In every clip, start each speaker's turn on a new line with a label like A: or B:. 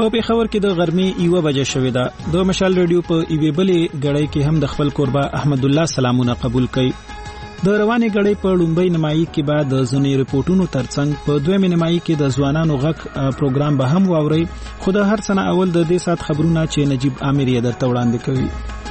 A: په پیښور کې د غرمې 1 بجې شوې ده. د مشال رادیو په ایوې بلې غړۍ کې هم د خپل کوربه احمد الله سلامونه قبول کړي. د روانې غړۍ په لومبۍ نمایي کې بعد د ځینې ریپورتونو ترڅنګ په دویمې نمایي کې د ځوانانو غږ پروګرام به هم واوري. خو د هر څه نه اول د دې سات خبرونه چې نجیب عامر یې درته وړاندې کوي.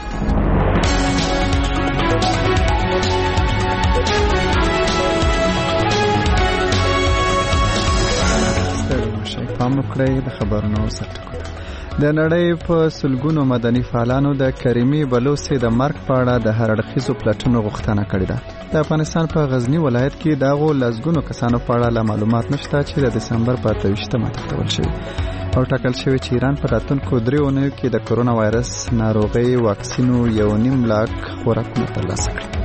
B: پام وکړئ د خبرونو سرټکو. د نړۍ په سلګونو مدني فعالانو د کریمي بلوڅ د مرګ په اړه د هر اړخیزو پلټنو غوښتنه کړې ده. د افغانستان په غزنی ولایت کې دغه لسګونو کسانو په اړه معلومات نشته چې د دسمبر په 28مه تختول شوی او ټاکل شوی چې ایران په راتلونکو 3 اونیو کې د کرونا وایرس ناروغي واکسینو 1.5 لاک خوراکونه ترلاسه کړي.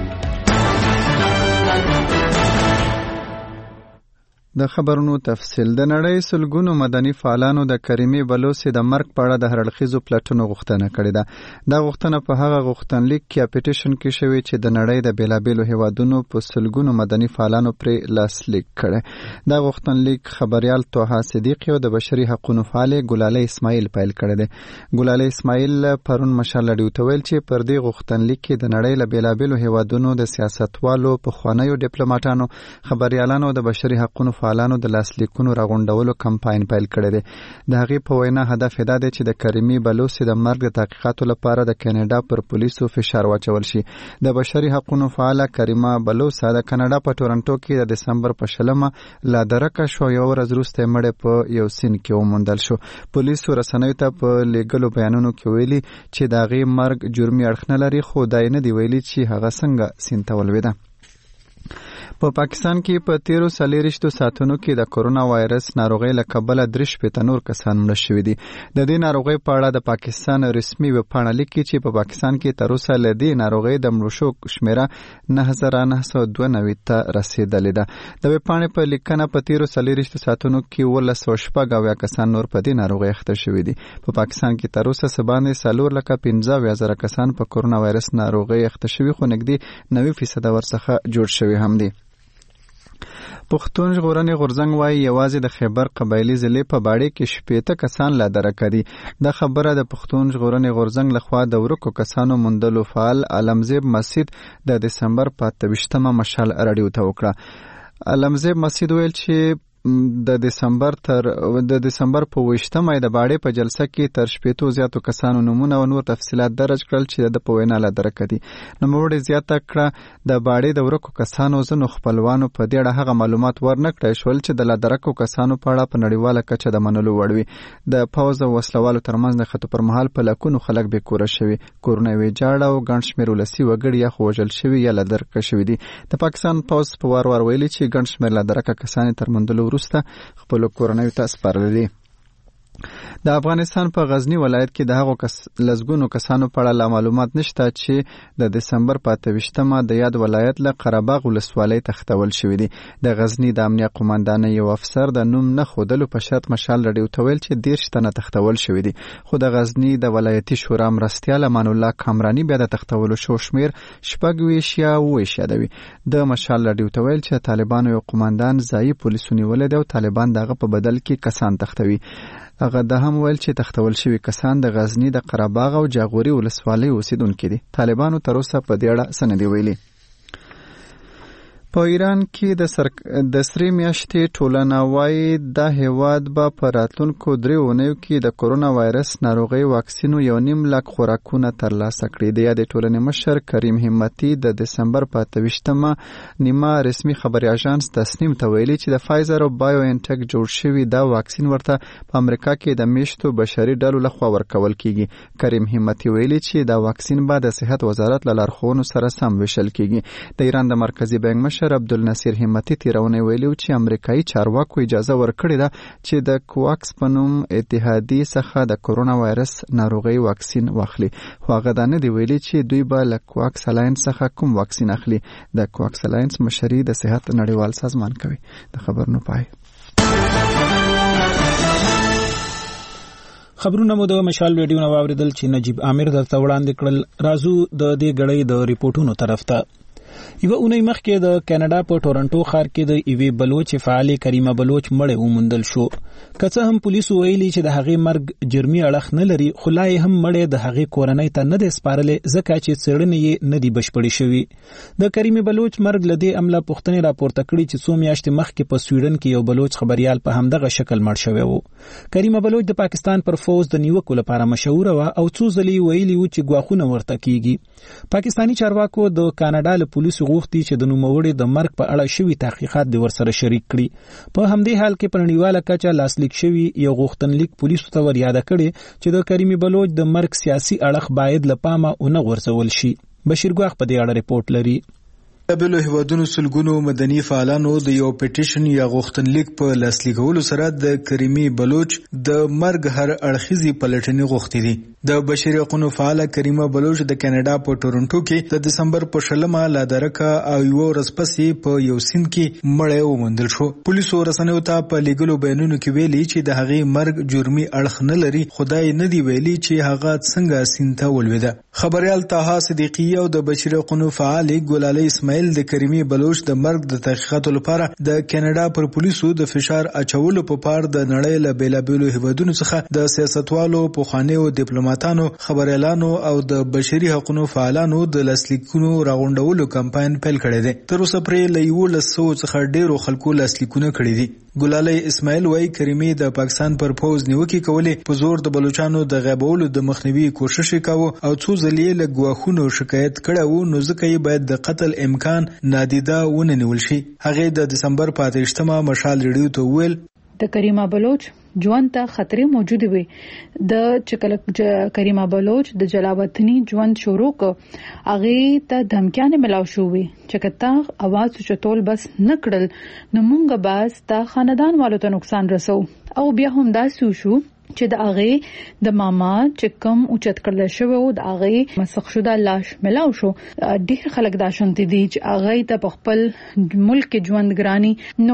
B: د خبرونو تفصیل. د نړۍ سلګونو مدني فعالانو د کریمي بلوڅ د مرګ په اړه د هر اړخیزو پلټنو غوښتنه کړې ده. دا غوښتنه په هغه غوښتنلیک کې اپیټیشن کې شوی چې د نړۍ د بیلابیلو هیوادونو په سلګونو مدني فعالانو پرې لاسلیک کړي. دا غوښتنلیک خبريال توها صدیقی او د بشري حقوقو فعال ګلالي اسماعیل فایل کړی دی. ګلالي اسماعیل پرون مشال رادیو ته ویل چې پر دې غوښتنلیک کې د نړۍ له بیلابیلو هیوادونو د سیاستوالو په خوانیو ډیپلوماټانو خبريالانو د بشري حقوقو فعالانو د لاسلیکونو راغونډولو کمپاین پیل کړی دی. د هغې په وینا هدف دا دی چې د کریمي بلوڅ د مرګ د تحقیقاتو لپاره د کاناډا پر پولیسو فشار واچول شي. د بشري حقوقو فعاله کریمه بلوڅ د کاناډا په ټورنټو کې د دسمبر په 20مه لا درکه شو یو ورځ وروسته مړه په یو سین کې وموندل شو. پولیسو رسنیو ته په لیګلو بیانونو کې ویلي چې د هغې مرګ جرمي اړخ نه لري، خو دا نه دی ویلي چې هغه څنګه سین ته ولوېده. په پاکستان کې په 13 ساعتونو کې د کرونا وایرس ناروغۍ له کبله 3 نور کسان مړه شوي دي. د دې ناروغۍ په اړه د پاکستان رسمي ویبپاڼه لیکي چې په پاکستان کې تر اوسه له دې ناروغۍ د مړو شو شمیره 9992 ته رسیدلې ده. د ویبپاڼې په لیکنه په 13 ساعتونو کې 1914 کسان نور په دې ناروغۍ اخته شوي دي. په پاکستان کې تر اوسه باندې 4,15,000 کسان په کرونا وایرس ناروغۍ اخته شوي، خو نږدې 90% ورڅخه جوړ شوي هم دي. پښتون ژغورنې غورځنګ وایي یوازې د خیبر قبایلي ضلع په باړې کې 70 کسان لا درکه دي. دا خبره د پښتون ژغورنې غورځنګ لخوا د ورکو کسانو موندلو فعال عالمزیب مسعود د دسمبر په 28مه مشال رادیو ته وکړه. عالمزیب مسعود ویل چې د دسمبر په 20مه د باړې په جلسه کې تر 70 زیاتو کسانو نمونه او نور تفصيلات درج کړل چې د په وینا لا درکه دي. نوموړي زیاته کړه د باړې د ورکو کسانو زنو خپلوانو په دې اړه هغه معلومات ورنکړای شول چې د لا درکو کسانو په اړه په نړیواله کچه د منلو وړ وي. د پوز او وسلوالو ترمنځ د خطو پر مهال په لکونو خلک به کوره شوي، کورونه وی جاړه او ګڼ شمېر ولسي وګړي یا خوجل شوي یا لا درکه شوي دي. د پاکستان پوز په وار ویلي چې ګڼ شمېر لا درکه کسان تر موندلو وروسته خپل کورنۍ ته سپارلي. د افغانستان په غزنی ولایت کې د هغو لسګونو کسانو په اړه معلومات نشته چې د دسمبر په 28مه د یاد ولایت له قرهباغ ولسوالۍ تختول شوی دي. د غزنی د امنیه قومندانۍ یو افسر د نوم نه ښودلو په شرط مشال رادیو ته ویل چې 10 تنه تختول شوی دي، خو د غزنی د ولایتي شورا مرستیال امان الله کامرانی بیا د تختولو شو شمیر 26 یا 27 یادوي. د مشال رادیو ته ویل چې طالبانو یو قومندان ځایي پولیسو نیولې دی او طالبان دغه په بدل کې کسان تختوي. هغه د هم ویل چې تختول شوي کسان د غزنی د قرهباغ او جاغوري ولسوالۍ اوسیدونکي دي. طالبانو تر اوسه په دې اړه څه نه دي ویلي. په ایران کې د سرې میاشتې ټولنه وایي د هیواد به په راتلونکو 3 اونیو کې د کرونا وایرس ناروغۍ واکسینو 1.5 لاک خوراکونه ترلاسه کړي. د یادې ټولنې مشر کریم همتی د دسمبر په 28مه نیمه رسمي خبري اژانس تسنیم ته ویلي چې د فایزر او بایو انټیک جوړ شوی دا واکسین ورته په امریکا کې د میشتو بشري ډلو لخوا ورکول کیږي. کریم همتی ویلي چې دا واکسین به د صحت وزارت له لارښوونو سره سم ویشل کیږي. د ایران د مرکزی بانک مشر عبدالناصر همتی تیرونه ویلي چې امریکایي چارواکو اجازه ورکړې ده چې د کوواکس په نوم اتحادیې څخه د کرونا وایرس ناروغۍ واکسین واخلي، خو هغه دا نه دی ویلي چې دوی به له کوواکس الاینس څخه کوم واکسین اخلي. د کوواکس الاینس مشري د صحت نړیوال سازمان کوي. د خبرونو پای.
A: خبرونه مو د مشال رادیو نو اوریدل چې نجیب عامر درته وړاندې کړل. راځو د دې غړې د ریپورتونو طرف ته. یو اونۍ مخکې د کاناډا په ټورنټو ښار کې د ایوي بلوچ فعال کریمه بلوچ مړ وموندل شو. که څه هم پولیسو ویلي چې د هغې مرګ جرمي اړخ نه لري، خو لا یې هم مړ د هغې کورنۍ ته نه دی سپارلې ځکه چې څېړنې یې نه دي بشپړې شوي. د کریمه بلوچ مرګ له دې امله پوښتنې راپورته کړي چې څو میاشتې مخکې په سویډن کې یو بلوچ خبریال په همدغه شکل مړ شوی و. کریمه بلوچ د پاکستان پر فوز د نیوکو لپاره مشهوره وه او څو ځلې ویلي و چې ګواښونه ورته کیږي. پاکستاني چارواکو د کاناډا له پولیسو غوښتي چې د نوموړي د مرګ په اړه شوي تحقیقات د ورسره شریک کړي. په همدې حال کې په نړیواله کچه لاسلیک شوي یو غوښتنلیک پولیسو ته ور یاد کړي چې د کریمه بلوچ د مرګ سیاسي اړخ باید له پامه ونه غورځول شي. بشیر ګواخ په دې اړه ریپورت لري.
C: بلو هیوادونو سلګونو مدني فعالانو د یو پټیشن یا غوښتنلیک په لاسلیکولو سره د کریمه بلوچ د مرګ هر اړخیزي پلټنې غوښتي دي. د بشري حقوقو فعال کریمه بلوچ د کاناډا په ټورنټو کې د دسمبر په 16 لا درکه او یو ورځ پسې په یو سیند کې مړ وموندل شو. پولیسو رسنیو ته په لیګلو بیانونو کې ویلي چې د هغې مرګ جرمي اړخ نه لري، خدای نه دی ویلي چې هغه څنګه سیند ته ولوېده. خبريال طه صدیقی او د بشري حقوقو فعال ګلالي اسماعیل د کریمه بلوچ د مرګ د تحقیقاتو لپاره د کاناډا پر پولیسو د فشار اچولو په پار د نړۍ له بیلابیلو هیوادونو څخه د سیاستوالو، پوخانیو ډیپلوماټانو، خبريالانو او د بشري حقوقو فعالانو د لاسلیکونو راغونډولو کمپاین پیل کړی دی. تر اوسه پرې له 100 څخه ډیرو خلکو لاسلیکونه کړي دي. ګلالي اسماعیل وايي کریمه د پاکستان پر فوز نیوکې کولې، په زور د بلوچانو د غیبولو د مخنیوي کوشش وکاوه او څو ځلې له ګواښونو شکایت کړو، نو ځکه یې باید د قتل امکان نادیده ونه نیول شي. هغه د دسمبر په 28مه مشال ریډیو ته ویل
D: د کریمه بلوچ ژوند ته خطرې موجود وي. د چکل کریمه بلوچ د جلاوطنی ژوند شروع کو هغه ته دمکیانه ملاو شوې چې کته आवाज چتول بس نکړل نو مونږه باز ته خاندان والو ته نقصان رسو او بیا هم داسو شو چې د هغه د ماما چې کوم اوچت کړل شو او د هغه مسخ شوه لاش ملاو شو. ډیر خلک دا شونتي دي چې هغه ته خپل ملک ژوند ګرانی نو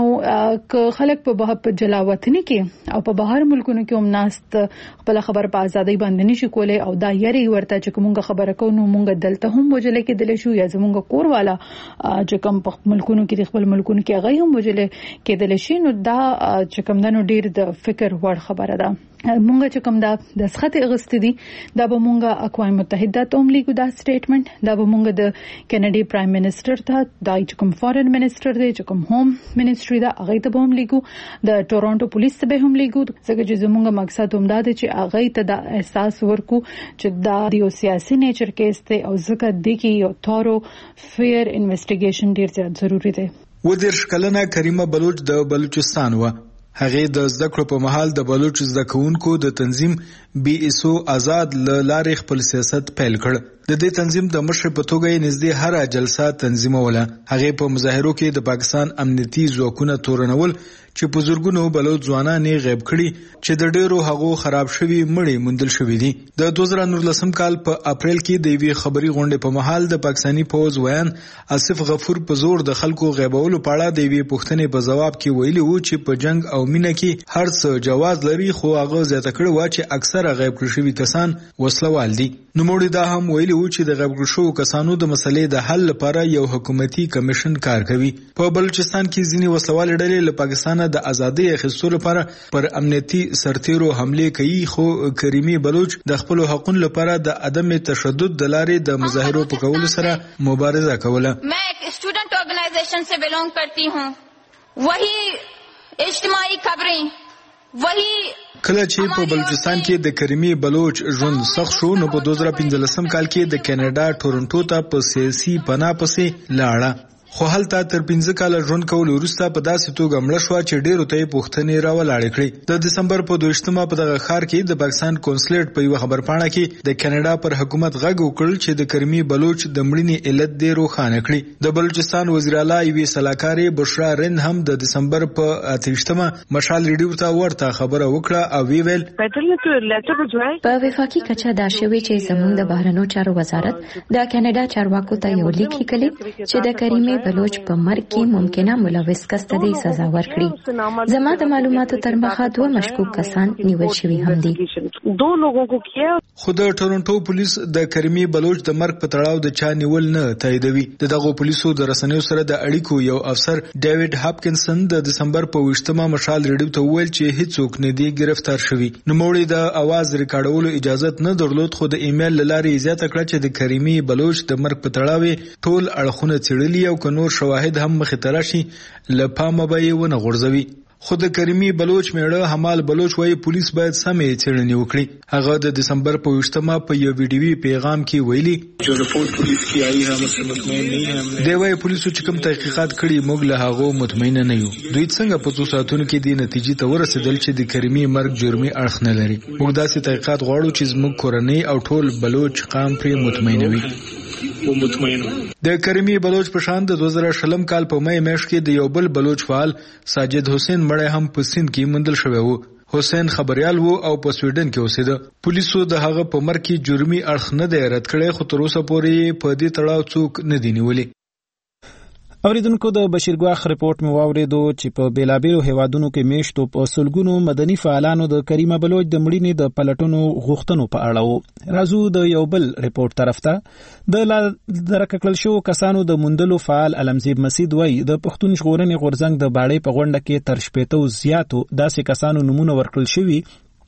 D: ک خلک په جلاوطنی کې او په بهر ملکونو کې هم ناست خپل خبر په ازادۍ باندې نشي کولای او دا یاري ورته چې کومه خبره کو نو مونږ دلته هم وجلې کې دل شو یا زمونږ کور والا چې کوم په ملکونو کې خپل ملکونو کې هغه هم وجلې کې دل شي نو دا چې کوم دنو ډیر د فکر وړ خبره ده. مونږ چې کوم دا د سخت اغستې دي دا به مونږه اقوام متحده ته هم لیکو دا سټیټمنټ، دا به مونږ د کینیډي پرایم منسٹر ته دا چې کوم فارن منسٹر دی چې کوم ہوم منسټري دا هغه ته هم لیکو، د ټورنټو پولیس ته هم لیکو، ځکه چې زمونږ مقصد هم دا دی چې هغه ته دا احساس ورکو چې دا یو سیاسي نیچر کیس دی او ځکه د کی یو تورو فیر انویسټیګیشن ډیر زیات ضروری دی.
C: ودیرش کلنه کریمه بلوچ د بلوچستان و. هغه د زده کړو په محل د بلوچ زده کوونکو د تنظیم BSO آزاد لارې خپل سیاست پیل کړ. د دې تنظیم د مشر په توګه یې نږدې هر جلسه تنظیموله. هغه په مظاهرو کې د پاکستان امنیتي ځواکونه تورنول چې په زورګونو بلوچ ځوانان یې غیب کړي چې د ډیرو هغو خراب شوي مړي موندل شوي دي. د 2019 کال په اپریل کې د وی خبري غونډې په محل د پاکستاني فوز ویان آصف غفور په زور د خلکو غیبولو په اړه د وی پوښتنې په جواب کې ویلي وو چې په جنگ او مینه کې هر څه جواز لري، خو هغه زیاته کړی و چې اکثره غیب کړي شوي کسان وسلوال دي. نو موږ دا هم ویلي وو چې د غیب کړي شوو کسانو د مسلې د حل لپاره یو حکومتي کمیشن کار کوي. په بلوچستان کې ځینې وسلوال ډلې له پاکستان د ازادۍ اخیستلو لپاره پر امنیتي سرتیرو حمله کوي، خو کریمه بلوچ د خپل حقوقو لپاره د عدم تشدد د لارې د مظاهرو په کولو سره مبارزه کوله.
E: मैं एक स्टूडेंट ऑर्गेनाइजेशन से बिलोंग करती हूँ, वही اجتماعي खबरें वही
C: کله چې په بلوچستان کې د کریمه بلوچ ژوند سخت شو نو په 2015 کال کې د کاناډا ټورنټو ته په سیاسي پناه پسې لاړه. خو هلته تر 15 کال ژوند کول وروسته په داسې توګه مړه شو چې ډیرو ته پوښتنې راولاړې کړې. د دسمبر په 22مه په دغه ښار کې د پاکستان کنسولیټ په یو خبرپاڼه کې د کاناډا پر حکومت غږ وکړ چې د کریمه بلوچ د مړینې علت دې روښانه کړي. د بلوچستان وزیر اعلی یوې سلاکارې بشرا رند هم د دسمبر په 28مه مشال ریډیو ته ورته خبره وکړه او ویل
F: په وفاقي کچه دا شوی چې زموږ د بهرنیو چارو وزارت د کاناډا چارواکو ته یو لیک لیکلی چې د کریمه بلوچ په مرګ کې ممکنه ملوث کس ته د سزا ورکړي. زما د معلوماتو تر مخه 2 مشکوک کسان نیول شوي هم دي.
C: خو د ټورنټو پولیس د کریمي بلوچ د مرګ په تړاو د چا نیول نه تاییدوي. دغه پولیسو د رسنیو سره د اړیکو یو افسر ډیوډ هاپکینسن د دسمبر په 28مه مشال ریډیو ته وویل چې هیڅوک نه دی گرفتار شوی. نوموړي د اواز ریکارډولو اجازه نه درلود، خو د ایمیل لارې زیاته کړه چې د کریمي بلوچ د مرګ په تړاو ټول اړخونه څېړلي او که نور شواهد هم مخې ته راشي له پامه به یې ونه غورځوي. خو د کریمي بلوچ میړه حمال بلوچ وايي پولیس باید سمې څېړنې وکړي. هغه د دسمبر په 28مه په یو ویډیوي پیغام کې ویلي
G: جو رپورت پولیس کی آئی ہے مطمئن نہیں ہے.
C: دی وايي پولیسو چې کوم تحقیقات کړي موږ له هغه مطمئن نه یو. دوی څنګه په 2 ساعتونو کې د نتیجې ته ورسېدل چې د کریمي مرګ جرمي اړخ نه لري. موږ داسې تحقیقات غواړو چې زموږ کورنۍ او ټول بلوچ قام پرې مطمئن وي. د کریمي بلوچ په شان د 2020 کال په مې میاشت کې د یو بل بلوچ فعال ساجد حسین مړی هم په سند کې موندل شوی و. حسین خبريال وو او په سویډن کې اوسېده. پولیسو د هغه په مرګ کې جرمي اړخ نه دی رد کړی، خو تر اوسه پورې په دې تړاو څوک نه دی نیولي.
A: اوریدونکو د بشیر ګواخ رپورت مو واوریدو چې په بیلابیلو هیوادونو کې میشتو په سلګونو مدني فعالانو د کریمه بلوچ د مړینې د پلټونو غوښتنو په اړه وو. راځو د یو بل رپورت طرف ته. د درککل شو کسانو د موندلو فعال علمزیب مسید وای د پښتون ژغورنې غورځنګ د باړې په غونډه کې تر 80 زیاتو داسې کسانو نمونه ورکړل شوي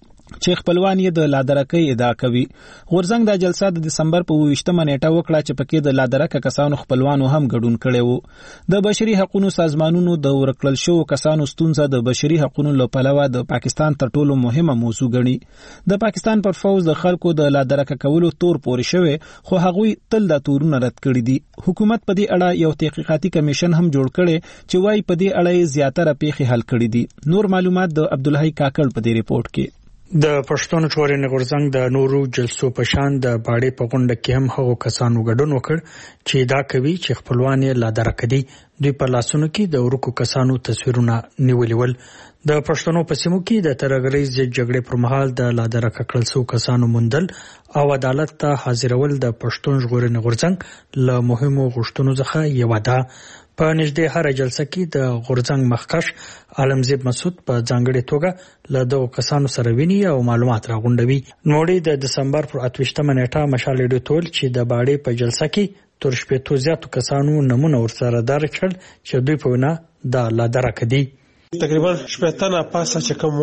A: چې خپلوان یې د لادرکۍ ادعا کوي. غورځنګ د جلسه د دسمبر په 28مه نیټه وکړه چې پکې د لادرکه کسانو خپلوانو هم ګډون کړي وو. د بشري حقوقو سازمانونو د ورکړل شو کسانو ستونزه د بشري حقوقو لپاره د پاکستان تر ټولو مهمه موضوع ګڼي. د پاکستان پر فوز د خلکو د لادرکه کولو تور پورې شوی، خو هغوی تل د تورونه رد کړي دي. حکومت په دې اړه یو تحقیقاتي کمیشن هم جوړ کړي چې وايي په دې اړه زیاتره پیښې حل کړي دي. نور معلومات د عبدالحی کاکړ په دې ریپورت کې.
H: د پښتون ژغورنې غورځنګ د نورو جلسو په شان د باړې په غونډه کې هم هغو کسانو ګډون وکړ چې دا کوي چې خپلوان یې لادرکه دي. دوی په لاسونو کې د ورکو کسانو تصویرونه نیولي ول. د پښتنو په سیمو کې د ترهګرۍ ضد جګړې پر مهال د لادرکه کړل شو کسانو موندل او عدالت ته حاضرول د پښتون ژغورنې غورځنګ له مهمو غوښتنو څخه یو ده. په نږدې هر جلسه کې د غورځنګ مخکښ علمزیب مسعود په ځانګړې توګه له دغو کسانو سره ویني او معلومات راغونډوي. نوړي د دسمبر پر 28مه نیټه مشال ریډیو تول چې د باړې په جلسه کې تر 80 زیاتو کسانو نمونه ورسره درک کړل چې دوی په وینا د لادرکه دي.
I: تقریبا 80 پاسه چې کوم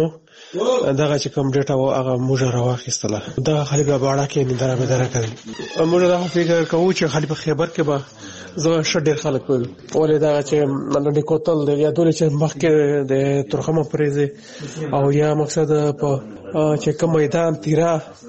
I: دغه چې کوم ډیټا و هغه موږ راوخیستله. دا خالي په باړه کې نه درابه کوي. موږ دا فکر کوو چې خالي په خیبر کې به زه شډیر خلک ول ولې دا چې منډي کوتل د یادول چې مخکې د ترخمه پریزه او یا مقصد په چې کوم میدان تیرا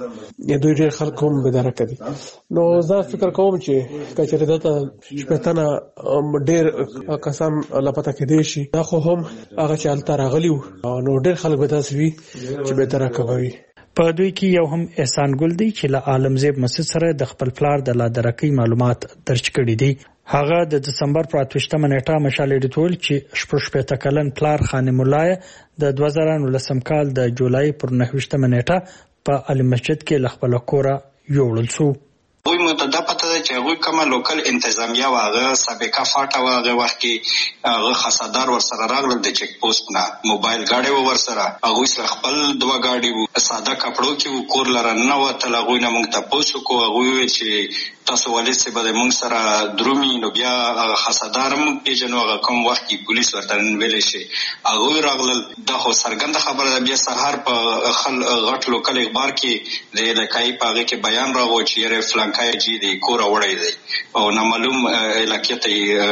I: یا دوی ډیر خلک هم بداره کوي. نو زه فکر کوم چې کچره دته شپتنه ډیر کسان لپاره کې دي شي دا خو هم هغه چې الته راغلیو نو ډیر خلک به تاسو وي چې بداره کوي.
H: په دوی کې یو هم احسان ګل دی چې له عالمزیب مسعود سره د خپل پلار د لادرکۍ معلومات درج کړي دي. هغه د دسمبر پر 28مه نیټه مشال ریډیو چې 80 کلن پلار خانم الله د 2019 کال د جولای پر 29مه نیټه په علي مسجد کې خپل کوره یوړل شو.
J: وی متدا پته ده چې هغه کومه لوکل انتظامیه واغه سابقه فاټه واغه وخت کې هغه خصادار ورسره راغلل د چک پوسټ نه موبایل گاډي ورسره هغه سره خپل دوه گاډي ساده کپړو کې کور لره نه وته هغه نه موږ ته پوسو کو هغه چې تاسو ولې څه به موږ سره درومي نو بیا خصادار موږ پیژنو هغه کوم وخت کې پولیس ورته ویل شي هغه راغلل د خو سرګند خبره بیا سهار په خل غټ لوکل اخبار کې د لکای پاغه کې بیان راغو چې فلان کای جی دی کور وړی دی او نامعلوم علاقې ته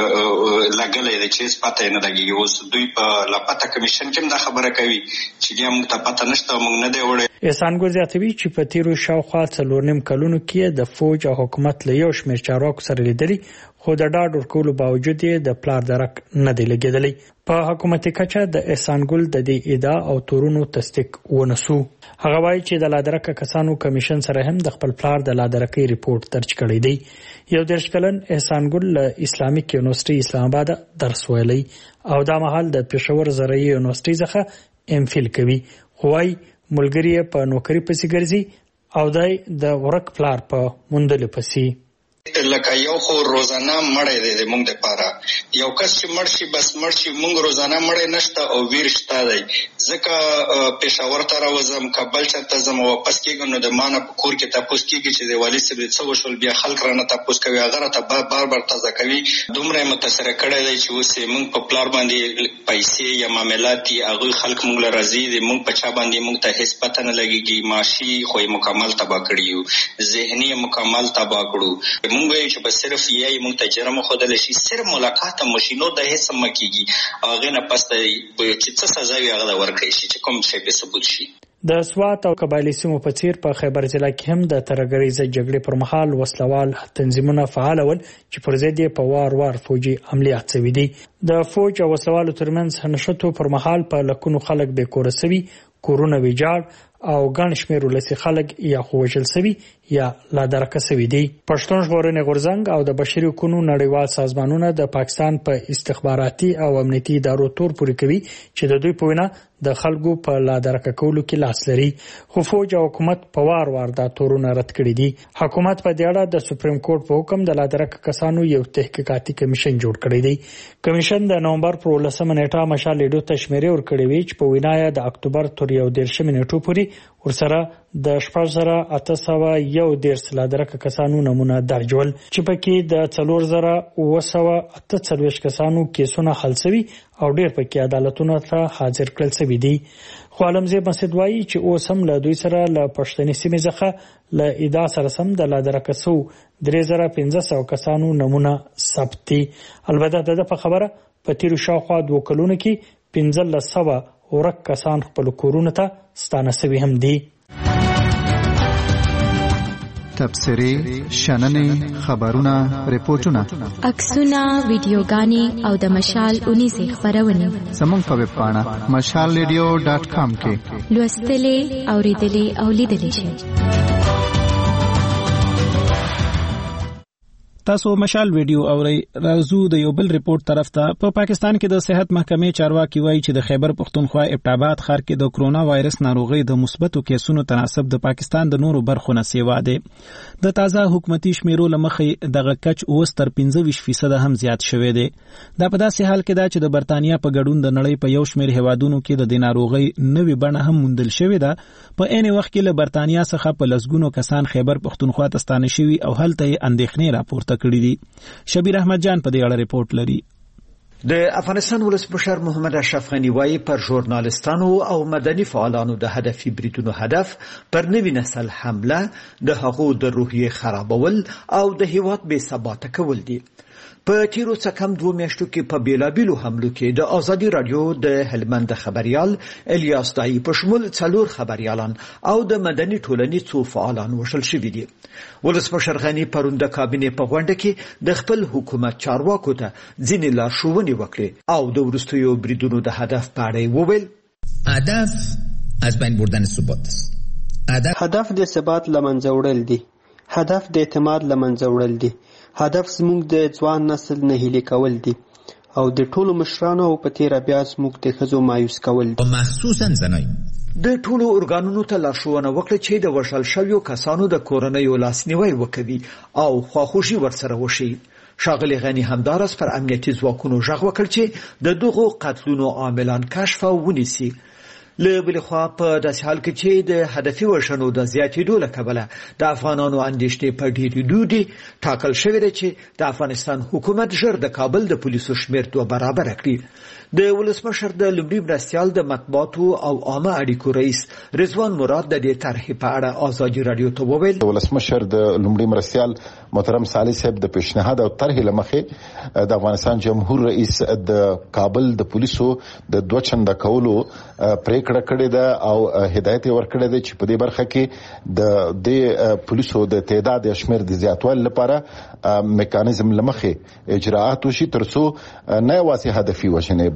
J: لګلې دی چې پته نه لګي. اوس دوی په لاپتا کمیشن کې دا خبره کوي چې بیا موږ ته پته نشته موږ نه دی وړی.
H: احسان ګل زیاتوي چې په تیرو شاوخوا 4.5 کلونو کې د فوج او حکومت له یو شمېر چارواکو سره لیدلي خو د ډاډ ورکولو باوجود یې د پلار درک نه دی لګېدلی. په حکومتي کچه د احسان ګل د دې ادعا او تورونو تصدیق ونسو. هغه وایي چې د لادرکه کسانو کمیشن سره هم د خپل پلار د لادرکۍ ریپورت درج کړی دی. 11 کلن احسان ګل له اسلامیک یونیورسيټي اسلام آباد درس ویلی او دا مهال د پېښور زرعي یونیورسيټي څخه ام فیل کوي. خو وايي ملګری په نوکری پسې ګرځي او دای د ورک پلار په موندل پسې.
J: لکه یو خو روزانه مړی دی موږ لپاره. یو کس چې مړ شي بس مړ شي، موږ روزانه مړی نشته او ویر شته دی. ځکه پېښور ته راوځم، کابل چېرته ځم او واپس کېږم نو د ما نه په کور کې تپوس کېږي چې د والي صاحب څه وشول، بیا خلک رانه تپوس کوي، هغه راته بار بار تازه کوي. دومره یې متاثره کړی دی چې اوس موږ په پلار باندې پیسې یا معاملات دي، هغوی خلک موږ له راضي دي، موږ په چا باندې موږ ته هېڅ پته نه لګېږي. معاشي خو یې مکمل تباه کړي یو، ذهني یې مکمل تباه کړو. موږ وایو چې به صرف یا یې موږ ته جرم وښودلی شي، صرف ملاقات هم وشي، نور د هېڅ هم مه کېږي. هغې نه پس ته چې څه سزا وي هغه ته ورکړی شي چې کوم شی بې ثبوت شي.
H: د سوات او قبایلي سیمو په څیر په خیبر ضلع کې هم د ترهګریزه جګړې پر مهال وسلوال تنظیمونه فعال ول چې پر ضد یې په وار فوجي عملیات شوي دي. د فوج او وسلوالو ترمنځ نښتو پر مهال په لکونو خلک بې کوره شوي، کورونه ویجاړ او ګڼ شمېر ولسي خلک یا خو وژل شوي یا لا درکه شوي دي. پښتون ژغورنې غورځنګ او د بشري حقوقو نړیوال سازمانونه د پاکستان په استخباراتي او امنیتي ادارو تور پورې کوي چې د دوی په وینا د خلکو په لا درکه کولو کې لاس لري، خو فوج او حکومت په وار دا تورونه رد کړي دي. حکومت په دې اړه د سپریم کورټ په حکم د لا درکه کسانو یو تحقیقاتي کمیشن جوړ کړی دی. کمیشن د نومبر پر 18 نیټه مشال لیډو ته شمیرې ورکړې وي چې په وینا د اکتوبر تر 11 نیټو پورې ورسره د 4811 لا درکه کسانو نمونه درج ول چې پکې د 4948 کسانو کیسونه حل شوي او ډېر پکې عدالتونو ته حاضر کړل شوي دي. خو عالمزیب مسعود وایي چې اوس هم له دوی سره له پښتني سیمې څخه له ادعا سره سم د لا درکه سو 3500 کسانو نمونه ثبت دي. البته د په خبره په تیرو شاوخوا 2 کلونو کې 1500 ورک کسان خپل کورونو ته ستانه شوي هم دي.
B: تبصرې، شننې، خبرونه، ریپورتونه،
F: عکسونه، ویډیوګانې او د مشال 19 خبرونه
B: زموږ په ویب پاڼه mashalradio.com کې
F: لوستلې، اوریدلې او لیدلې شئ.
A: تاسو مشال ویډیو اورئ. راځو د یو بل ریپورت طرف ته. په پاکستان کې د صحت محکمې چارواکي وایي چې د خیبر پختونخوا ابټاباد ښار کې د کرونا وایرس ناروغي د مثبتو کیسونو تناسب د پاکستان د نورو برخو نه سیوا دی. د تازه حکومتي شمیرو لمخې دغه کچ اوس تر 25% هم زیات شوی دی. دا په داسې حال کې دا چې د برتانیا په ګډون د نړۍ په یو شمېر هیوادونو کې د ناروغي نوې بڼه هم موندل شوې ده. په عین وخت کې له برتانیا څخه په لسګونو کسان خیبر پختونخوا ته ستانه شوي او هلته یې اندېښنې راپورته کړي دي. شبیر احمد جان په دې اړه ریپورت لري.
K: د افغانستان ولسمشر محمد اشرف غنی وايي پر ژورنالستانو او مدني فعالانو د هدفي بریدونو هدف پر نوي نسل حمله د هغو د روحیې خرابول او د هیواد بې ثباته کول دي. په تیرو څه کم 2 میاشتو کې په بیلابیلو حملو کې د ازادي رادیو د هلمند خبريال الیاس دای په شمول 4 خبريالان او د مدني ټولنې څو فعالان وشل شوي دي. ولسمشر غنی پرون د کابینې په غونډه کې د خپل حکومت چارواکو ته ځینې لارښوونې وکړې او د وروستیو بریدونو د هدف په اړه وویل.
L: هدف از بین بردن ثبات است.
M: هدف د ثبات لمنځه وړل دي. هدف د اعتماد لمنځه وړل دي. هدف زموږ د ځوان نسل نه هیلې کول دي او د ټولو مشرانو او په تیر بیا زموږ د ښځو مایوس کول دي.
L: مخصوصا زنای
K: د ټولو ارګانونو ته لارښوونه وکړه چې د وژل شویو کسانو د کورنیو لاسنیوی وکړي او خواخوږي ورسره وشي. ښاغلي غنی همدارس پر امنیتي ځواکونو غږ وکړ چې د دغو قتلونو عاملان کشف او ونیسي. له بلې خوا په داسې حال کې چې د هدفي وژنو د زیاتېدو له کبله د افغانانو اندېښنې په ډېرېدو دي، ټاکل شوې ده چې د افغانستان حکومت ژر د کابل د پولیسو شمېر 2 برابره کړي. د ولسمشر د لومړي مرستیال د مطبوعاتو او عامه اړیکو رئیس رضوان مراد د دې طرحې په اړه ازادي رادیو ته وویل.
N: ولسمشر د لومړي مرستیال محترم صالح صاحب د پیشنهاد او طرحې لمخې د افغانستان جمهور رئیس د کابل د پولیسو د 2 چنده کولو پریکړه کړې ده او هدایت ورکړی دی چې په دې برخه کې د پولیسو د تعداد شمېر د زیاتوالي لپاره میکانیزم لمخې اجراءات وشي ترڅو نه یوازې هدفي وژنې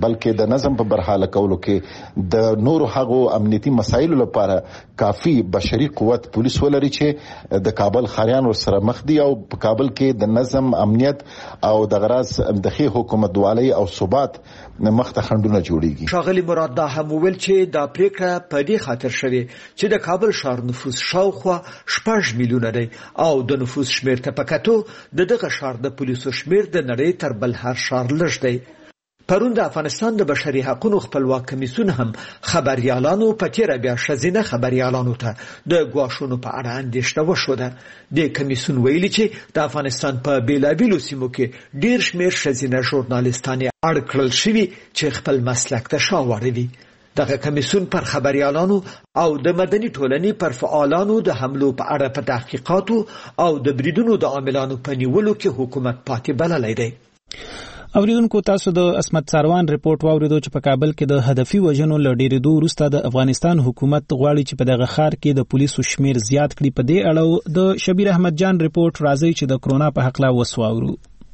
N: بلکې د نظم په برحاله کولو کې د نورو هغو امنیتي مسایلو لپاره کافي بشري قوت پولیس ولري چې د کابل خاریان ورسره مخ دي او په کابل کې د نظم امنیت او د غراس د خي حکومت دوالي او ثبات مخته خندونه جوړيږي.
K: شاغلی مراد دا هم ویل چې دا پریکړه په دې خاطر شوه چې د کابل ښار نفوس شاوخوا 6 میلیونه دی او د نفوس شمیر ته پکاتو دغه ښار د پولیسو شمیر د نړۍ تر بل هر ښار لږ دی. پرون د افغانستان د بشري حقوقو خپلواک کمیسیون هم خبريالانو په تیر بیا شزینه خبريالانو ته د غواښونو په اړه اندېښنه وشوده. د کمیسیون ویلي چې د افغانستان په بیلابیلو سیمو کې ډیر شمیر شزینه ژورنالیستان اړ کړل شوي چې خپل مسلک ته شاوړي دي. دغه کمیسیون پر خبريالانو او د مدني ټولنې پر فعالانو د حملو په اړه په تحقیقاتو او د بریدونو د عاملانو په نیولو کې حکومت پاتې بللی دی.
A: اوریدونکو تاسو د اسمت ساروان ریپورت واوریدو چې په کابل کې د هدفي وژنو لډیریدو وروسته د افغانستان حکومت غواړي چې په دغه ښار کې د پولیسو شمیر زیات کړي. په دې اړه د شبیر احمد جان ریپورت راځي چې د کرونا په حق لا وسواورو.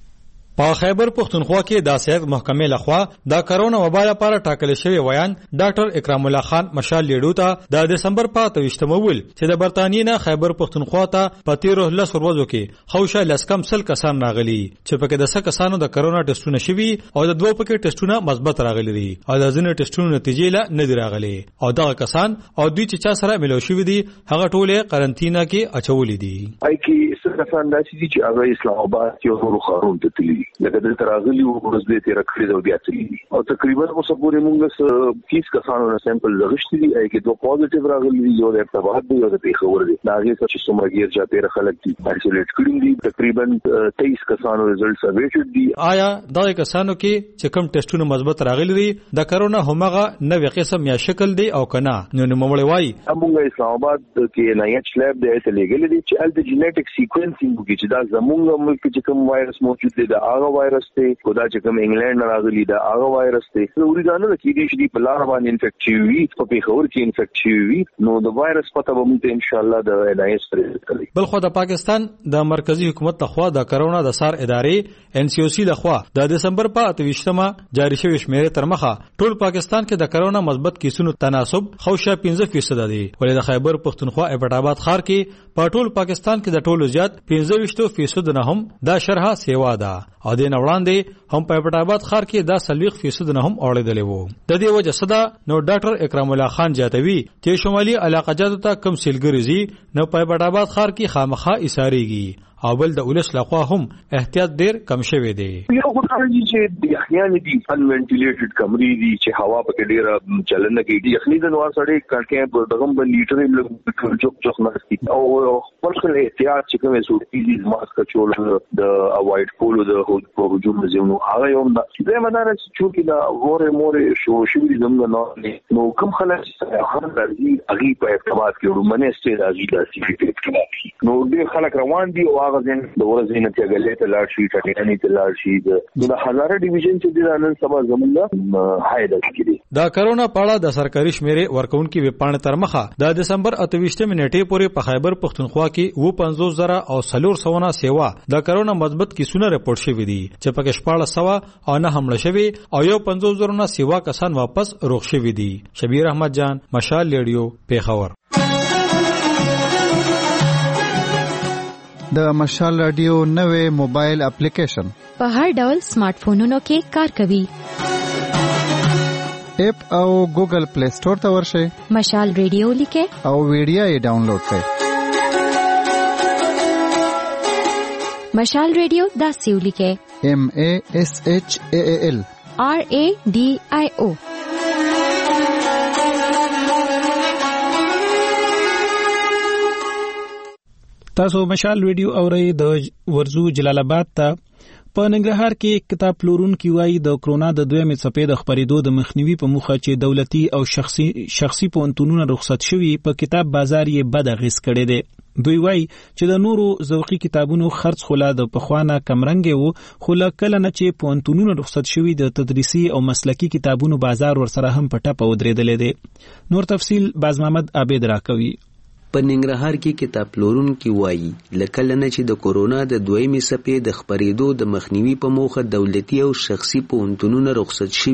O: په خیبر پختونخوا کې د صحت محکمې لخوا د کرونا وبا لپاره ټاکل شوی ویان ډاکټر اکرام الله خان مشال لیډو ته د دسمبر په 28 مول چې د برتانیې نه خیبر پختونخوا ته په 13 ورځو کې خوشا لسکم سل کسان راغلي چې په کې د 100 کسانو د کرونا ټیسټونه شوي او د 2 پکې ټیسټونه مثبت راغلي دي او د ځینې ټیسټونو نتیجې لا نه دي راغلي او دغه کسان او دوی چې چا سره ملو شوي دي هغه ټوله قرنطینه کې اچولې دي.
P: آی کې څه کسان داسې دي چې هغه اسلام آباد کې ورو خارون ته تللي لکه د تراغلی ورځ دې تیر کړی دا بیا تللی او تقریبا اوسه پورې موږ 30 کسانو نه سیمپل لغښتي دي اې کې 2 پوزټیو راغلي یو د ارتباط دی او د پیښور دی دا هغه چې څومره غیر چا تیر خلک دي آیسولیټ کړي دي تقریبا 23 کسانو ریزلټس اویټډ دي. آیا
O: دا کسانو کې چې کوم ټیسټونه مثبت راغلي دي د کرونا همغه نوې قسم یا شکل دی او کنه نو نوموړی وایي
P: موږ اسلام آباد کې NIH لاب دی ته لګل دي چې د جینیټک سیکوینسینګ کې چې دا زموږ ملک کې کوم وایرس موجود دی دا هغه وایرس ته خدا چې کوم انګلند راغلی دا هغه وایرس ته ضروري ده نه چې دې شي په لار باندې انفیکټ شي په پیښور کې انفیکټ شي نو د وایرس پته به موږ ان شاء الله د NIH سره کوي.
O: بل خو د پاکستان د مرکزی حکومت لخوا د کرونا د سار ادارې NCOC لخوا د دسمبر په 28 جاری شوی شمیره تر مخه ټول پاکستان کې د کرونا مثبت کیسونو تناسب خوشا 15% دی ولې د خیبر پختونخوا ایبټ آباد ښار کې په ټول پاکستان کې د ټولو زیات 15% نه هم دا شرحه سیوا ده او د نوړاندې هم په ایبټ آباد ښار کې دا 40% نه هم اورېدلې وو. د دې وجه صدا نو ډاکټر اکرام الله خان جاتوي چې شمالي علاقه جاتو ته کم سیلګریزي نو په ایبټ آباد ښار کې خامخا ایساریږي او بل د ولس لخوا هم احتیاط ډیر کم شوی دی.
P: یو خدای چې د احیان دي ان وینټیلیټډ کمرې دي چې هوا پکې ډیر چلن نه کوي یخني د نوار سړی کړکې په دغه بل لیټرې لږ چوک نشتی او خپل احتیاط چې کومه سورتي دي ماسک چول د اوایډ کولو د هجوم زمو هغه یو د مدار چې دا وره شو شوی زموږ نو کوم خلک چې هغه راځي هغه په اعتماد کې ورمنه ستې راځي د سیفیټ نو ډیر خلک روان دي او غزن د ورځې نه تګلې ته لاړ شي ټټنې ته لاړ شي د هزاره ډیویژن چې د نن سبا زمونږه هايده کړي.
O: د کرونا پاړه د سرکاري شمیرې ورکونکو وپاڼه تر مخه د دسمبر 28 نیټې پورې په خیبر پختونخوا کې 50000 او 400 سیوا د کرونا مثبت کیسونه رپورټ شوې دي چې پکې 1400 او نه حمله شوی او یو 50000 نه سیوا کسان واپس روغ شوی دي. شبیر احمد جان مشال ریډیو پیښور.
B: د مشال رادیو نوې موبایل اپلیکیشن
Q: په هر ډول سمارټ فونونو کې کار کوي.
B: اپ او ګوګل پلی سٹور ته ورشئ
Q: مشال ریډیو لیکه
B: او ویډیو یې ډاونلوډ کړئ.
Q: مشال ریډیو دا سیو لیکه
B: MASHAAL
Q: RADIO.
A: تاسو مشال ویډیو اورئ د ورزو جلال آباد ته په ننګرهار کې کتاب پلورونکي وایي د کرونا د دویمې څپې د خپرېدو د مخنیوي په موخه چې دولتي او شخصي پوهنتونونه رخصت شوي په کتاب بازار یې بد اغېز کړی دی. دوی وایي چې د نورو ذوقي کتابونو خرڅ خلا د پخوانه کمرنګ وو خو کله نه چې پوهنتونونه رخصت شوي د تدریسي او مسلکي کتابونو بازار ورسره هم په ټپه ودرېدلی دی. نور تفصیل باز محمد عابد راکوي.
R: په ننګرهار کې کتاب پلورونکي وایي لکه لنه چې د کورونا د دویمې څپې د خپرېدو د مخنیوي په موخه دولتي او شخصي پوهنتونونه رخصت شوي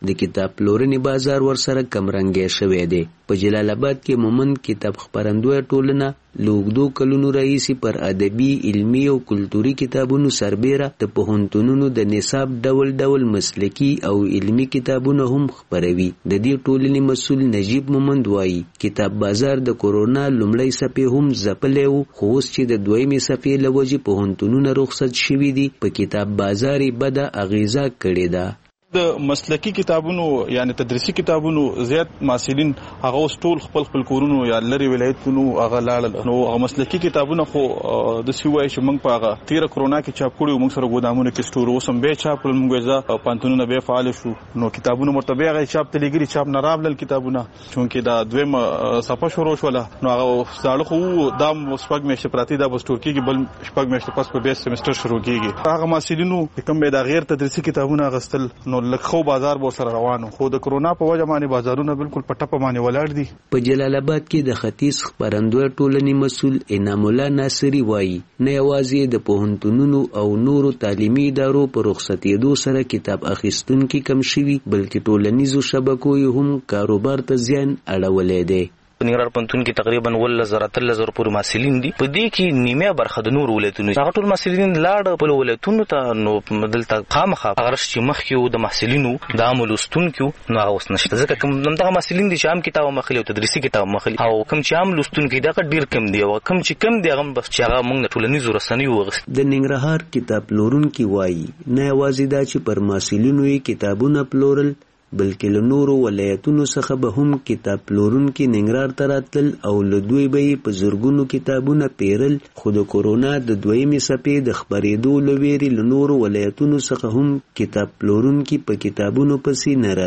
R: د کتاب پلورنې بازار ورسره کمرنګي شوی دی. په جلال آباد کې مومند کتاب خپرندوی ټولنه لوګدو کلونو راهیسې پر ادبي، علمي او کلتوري کتابونو سربیره د پوهنتونونو د نصاب ډول ډول مسلکي او علمي کتابونه هم خپروي. د دې ټولنې مسؤل نجیب مومند وایي کتاب بازار د کورونا لومړی څپې هم ځپلی و، خو اوس چې د دویمې څپې له وجې پوهنتونونه رخصت شوي دي په کتاب بازار یې بده اغیزه کړې ده.
S: د مسلکی کتابونو یعنی تدریسي کتابونو زیات محصلین هغه اوس ټول خپل کورونو یا لری ولایتونو هغه لاړل. نو هغه مسلکی کتابونه خو د سیوای چې موږ په هغه تیر کرونا کې چاپ کړو، موږ سره ګودامونه کې سٹور اوسم به چاپ کړل، موږ ځا پانتونونه به فعال شو. نو کتابونه مرتبه هغه چاپ تلګری چاپ نه رابل کتابونه چونکه دا دویم صفه شروع شوله. نو هغه ساړه خو دا سپګ میشته پراتی دا بستور کېږي، بل سپګ میشته پس په 20 سمستر شروع کېږي. هغه محصلینو کوم به دا غیر تدریسي کتابونه غستل نو لکه بازار بو سره روانو، خو د کرونا په وجه باندې بازارونه بالکل په ټپه باندې ولاړ دي.
R: په جلال آباد کې د ختیځ خپرندوی ټولنې مسؤل انعام الله ناصری وایي نه یوازې د پوهنتونونو او نورو تعلیمي ادارو په رخصتېدو سره کتاب اخیستونکي کم شوي، بلکې ټولنیزو شبکو یې هم کاروبار ته زیان اړولی دی.
T: ننګرهار پوهنتون کې تقریبا 13,000 پورې محصلین دي. په دې کې نیمه برخه د نور ولایتونو هغه ټول محصلین لاړ په ولایتونو ته. نو دلته خامخا هغه چې مخکې د محصلینو د عمل لوستونکو نو هغه اوس نشته، ځکه کوم دغه محصلین دي چې عام کتاب مخلي او تدریسي کتاب مخلي، او کوم چې عام لوستونکو دا ډیر کم دی، او کوم چې کم دی هغه بس چې هغه موږ ټولنیزو رسنیو وغوښت.
R: د ننګرهار کتاب پلورونکي وایي نه یوازې دا چې پر محصلینو یې کتابونه پلورل، بلکې له نورو ولایتونو څخه به هم کتاب پلورونکي ننګرهار ته راتلل او له دوی به یې په زرګونو کتابونه پیرل. خو د کورونا د دویمې څپې د خپرېدو له ویرې له نورو ولایتونو څخه هم کتاب پلورونکي په کتابونو پسې نه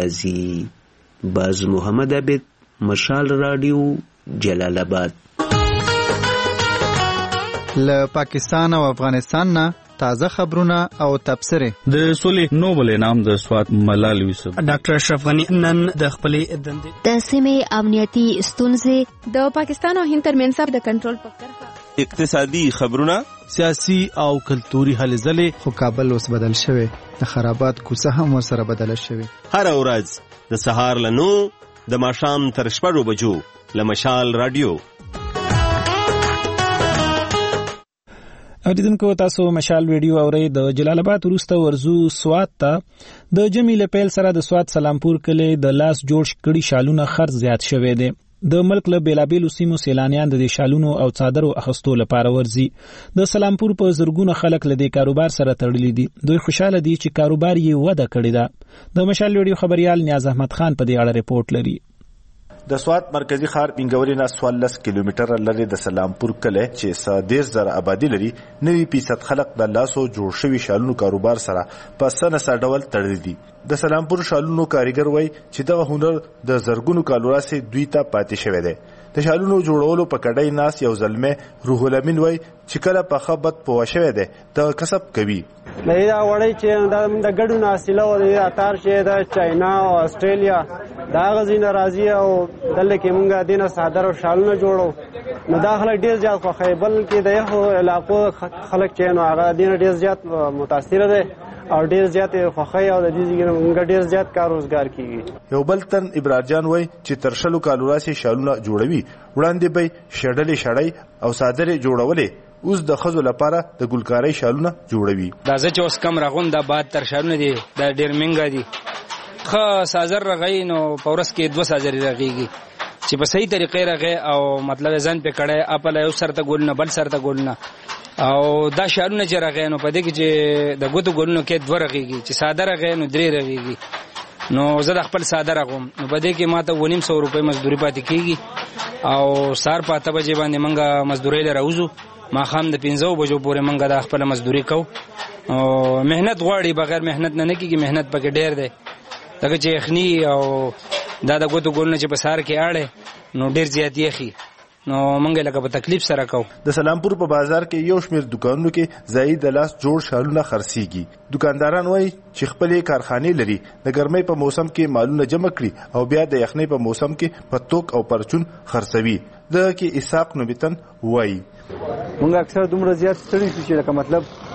R: راځي. باز محمد عبید، مشال راډیو، جلال آباد.
B: له پاکستان او افغانستان نه تازه خبرونه او تبصرې.
U: د سولې نوبل انعام د سوات ملال یوسف
V: ډاکټر اشرف غنی نن د خپلې دندې
Q: د سیمې امنیتي ستونزې د پاکستان او هند ترمنځ د کنټرول په کرښه،
U: اقتصادي خبرونه، سیاسي او کلتوري هلې ځلې.
B: خو کابل اوس بدل شوی، د خرابات کوڅه هم ورسره بدله شوی.
U: هر ورځ د سهار له 9 د ماښام تر 6 بجو له مشال رادیو.
A: اوریدونکو تاسو مشال ویډیو اورئ. د جلال آباد وروسته ورزو سوات ته د جمی له پیل سره د سوات سلامپور کلی د لاس جوړ کړي شالونه خرڅ زیات شوی دی. د ملک له بیلابیلو سیمو سیلانیان د شالونو او څادرو اخستو لپاره ورځي. د سلامپور په زرګونو خلک له دې کاروبار سره تړلي دي. دوی خوشاله دي چې کاروبار یې وده کړې ده. د مشال ویډیو خبريال نیاز احمد خان په دې اړه ریپورت لري.
W: د سوات مرکزی ښار پنګوري نه 14 کیلومتره لري د سلامپور کلی چې 13,000 آبادی لري 90% خلک د لاسو جوړ شوي شالونو کاروبار سره په سنه ډول تړلي دي. د سلامپور شالونو کاریګر وای چې دغه هنر د زرګونو کالو راځي دوی ته پاتې شوی دی. د شالونو جوړولو په کډای ناس یو زلمه روح الامین وای چې کله په خبرت پوه شوی دی د کسب کوي.
X: دا وړي چې د ګډو ناسیله او د اتار چې د چاینا او استرالیا دا غزین راځي او دلته کې مونږه دینه صادره شالونه جوړو. نو دا خلک ډیر زیات خوښي، بلکې د یو علاقو خلک چې نو هغه دینه ډیر زیات متاثر دي او ډیر زیات خوښي او د دې مونږ ډیر زیات کار روزګار کیږي.
W: یو بل تن ابراهیم جان وای چې ترشلو کالو راسي شالونه جوړوي، وړاندې به شډلې شړای او صادره جوړولې، اوس د خزو لپاره د ګلکاري شالونه جوړوي.
Y: دا چې اوس کم راغون د باد تر شالونه دي دا ډیر منګا دي. خو سازر رغی نو پورس کې 2 سازر رغیږي چې په صحیح طریقې رغی او مطلب ځان په کړه خپل یو سر ته ګولنه بل سر ته ګولنه او دا شالونه چې رغی نو په دې کې چې د ګوتو ګولنو کې 2 رغیږي، چې ساده رغی نو 3 رغیږي. نو زه د خپل ساده رغوم نو په دې کې ماته 900 روپۍ مزدوري پاتې کیږي او سار په 8 بجې باندې منګه مزدوري لروزو، ما خام د 15 بجو پورې منګه د خپل مزدوري کو. او مهنت غواړي، بغیر مهنت نه کیږي، مهنت پکې ډیر دی. دغه چې اخنی او دا د ګوتو ګولنه چې په سار کې اړه نو ډیر زیات یخي، نو مونږ لکه په تکلیف سره کو.
W: د سلامپور په بازار کې یو شمېر دکانونو کې زاید د لاس جوړ شالونه خرڅيږي. دکانداران وایي چې خپلې کارخانې لري، د ګرمۍ په موسم کې مالونه جمع کړي او بیا د یخنۍ په موسم کې په توک او پرچون خرڅوي. د کې اسحاق نوبتن وایي
X: مونږ اکثر دومره زیات ستړي شو چې لکه مطلب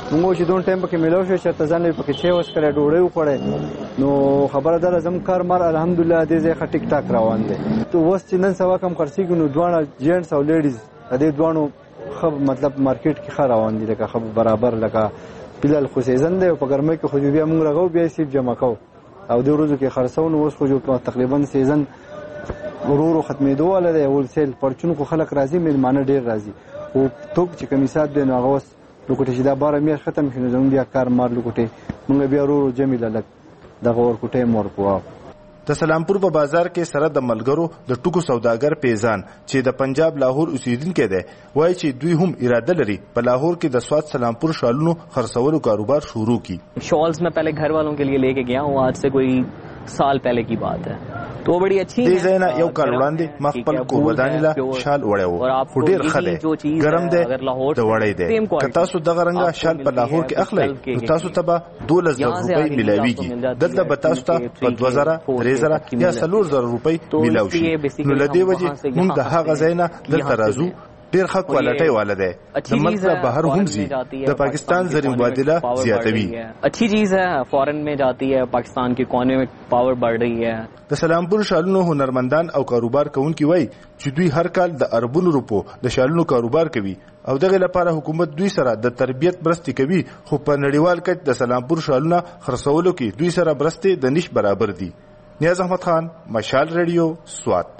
X: موږ چې دون ټایم پکې ملو شو چې ځان یې پکې چې وس کړه ډوړې وکړې نو خبره ده زم کار مر الحمدلله دې ځای ټیک ټاک روان دي ته وس چې نن سوا کم خرڅېږي نو دوه جینټس او لیډیز دې دوانو خب مطلب مارکیټ کې خا روان دي لکه خب برابر لکه بلال خو سیزن دی په ګرمۍ کې خو بیا موږ راغو بیا سیب جمع کو او د ورځو کې خرڅون اوس خو جو تقریبا سیزن ورورو ختمېدو ولا دی ول سیل پرچون خو خلک راځي مېلمانه ډیر راځي او توک چې کمیسات دی نو هغه لوکټه چې دا بار مې ختم شنو زموږ بیا کار مار لوکټه موږ بیا ورورو جمیل لک دغه ورکټه مور کوه
W: د سلامپور په بازار کې سره د ملګرو د ټکو سوداګر پیزان چې د پنجاب لاهور اوسیدونکو دی وایي چې دوی هم اراده لري په لاهور کې د سواد سلامپور شالونو خرڅولو کاروبار شروع کی
C: शॉल्स में पहले घर वालों के लिए लेके गया हूँ आज से कोई साल पहले की बात है तो बड़ी अच्छी
W: دې ځای نه یو کال وړاندې ما خپل کوربداني له شال وړی خو ډېر ښه دی ګرم دی د وړی دی که تاسو دغه رنګه شال په لاهور کې اخلئ نو تاسو ته به 12,000 روپۍ میلاویږي دلته به تاسو ته په 2,000 3,000 یا 4,000 روپۍ میلاو شي نو له دې وجې موږ د هغه ځای نه دلته راځو ډیر ښه کوالټي والا دی د ملک بهر هم زی د پاکستان زر مبادله زیاتوي
C: اچھی چیز ہے فورن میں جاتی ہے پاکستان کی اکانومک پاور بڑھ رہی ہے
W: د سلامپور شالونو هنرمندان او کاروبار کوونکي وای چې دوی هر کال د اربونو روپو د شالونو کاروبار کوي او دغه لپاره حکومت دوی سره د تربیت برستی کوي خو په نړیوال کچ د سلامپور شالونو خرڅولو کې دوی سره برستی د نش برابر دي نیاز احمد خان مشال ریډیو سوات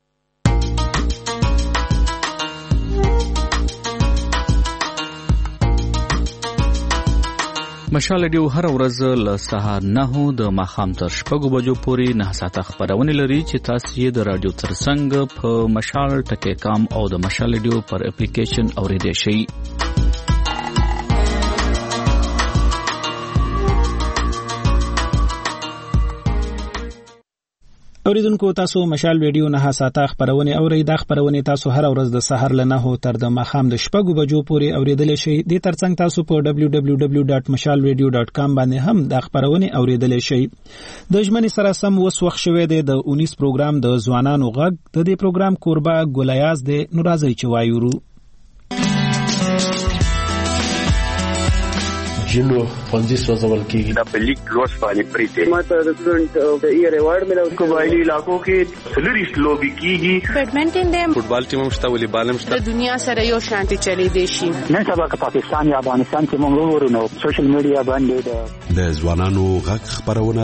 D: مشال ریډیو هر ورځ له سهار 9 د ماښام تر 6 بجو پورې 9 ساعته خبرونه لري چې تاسو یې د رادیو ترڅنګ په مشال ټکی کام او د مشال ریډیو پر اپلیکیشن اوریدئ شئ
A: اوریدونکو تاسو مشال ریډیو نه ساته خبرونه اورئ د خبرونه تاسو هر ورځ د سحر له 9 تر د ماښام د 6 بجو پورې اوریدل شئ د ترڅنګ تاسو په www.mashalradio.com باندې هم د خبرونه اوریدل شئ د ژمنې سره سم وسوخ شوې د 19 پروګرام د ځوانانو غږ د دې پروګرام کوربه ګولیاز د نورازي چوایورو
E: جنو پنځه سوځول کېږي
P: د پلیک لوس باندې پریته
E: ماته د سټډنټ د ای ریوارډ ملو
P: قبایلی علاقو کې سلریش لوبي کیږي
G: بیډمنټن دی
S: فوټبال ټیم هم شته ولې بال هم شته
G: د دنیا سره یو شانتي چلی دی شي
I: نن سبا که پاکستان یا افغانستان کې موږ ورونو سوشل میډیا باندې
Z: د ځوانانو غږ خبرونه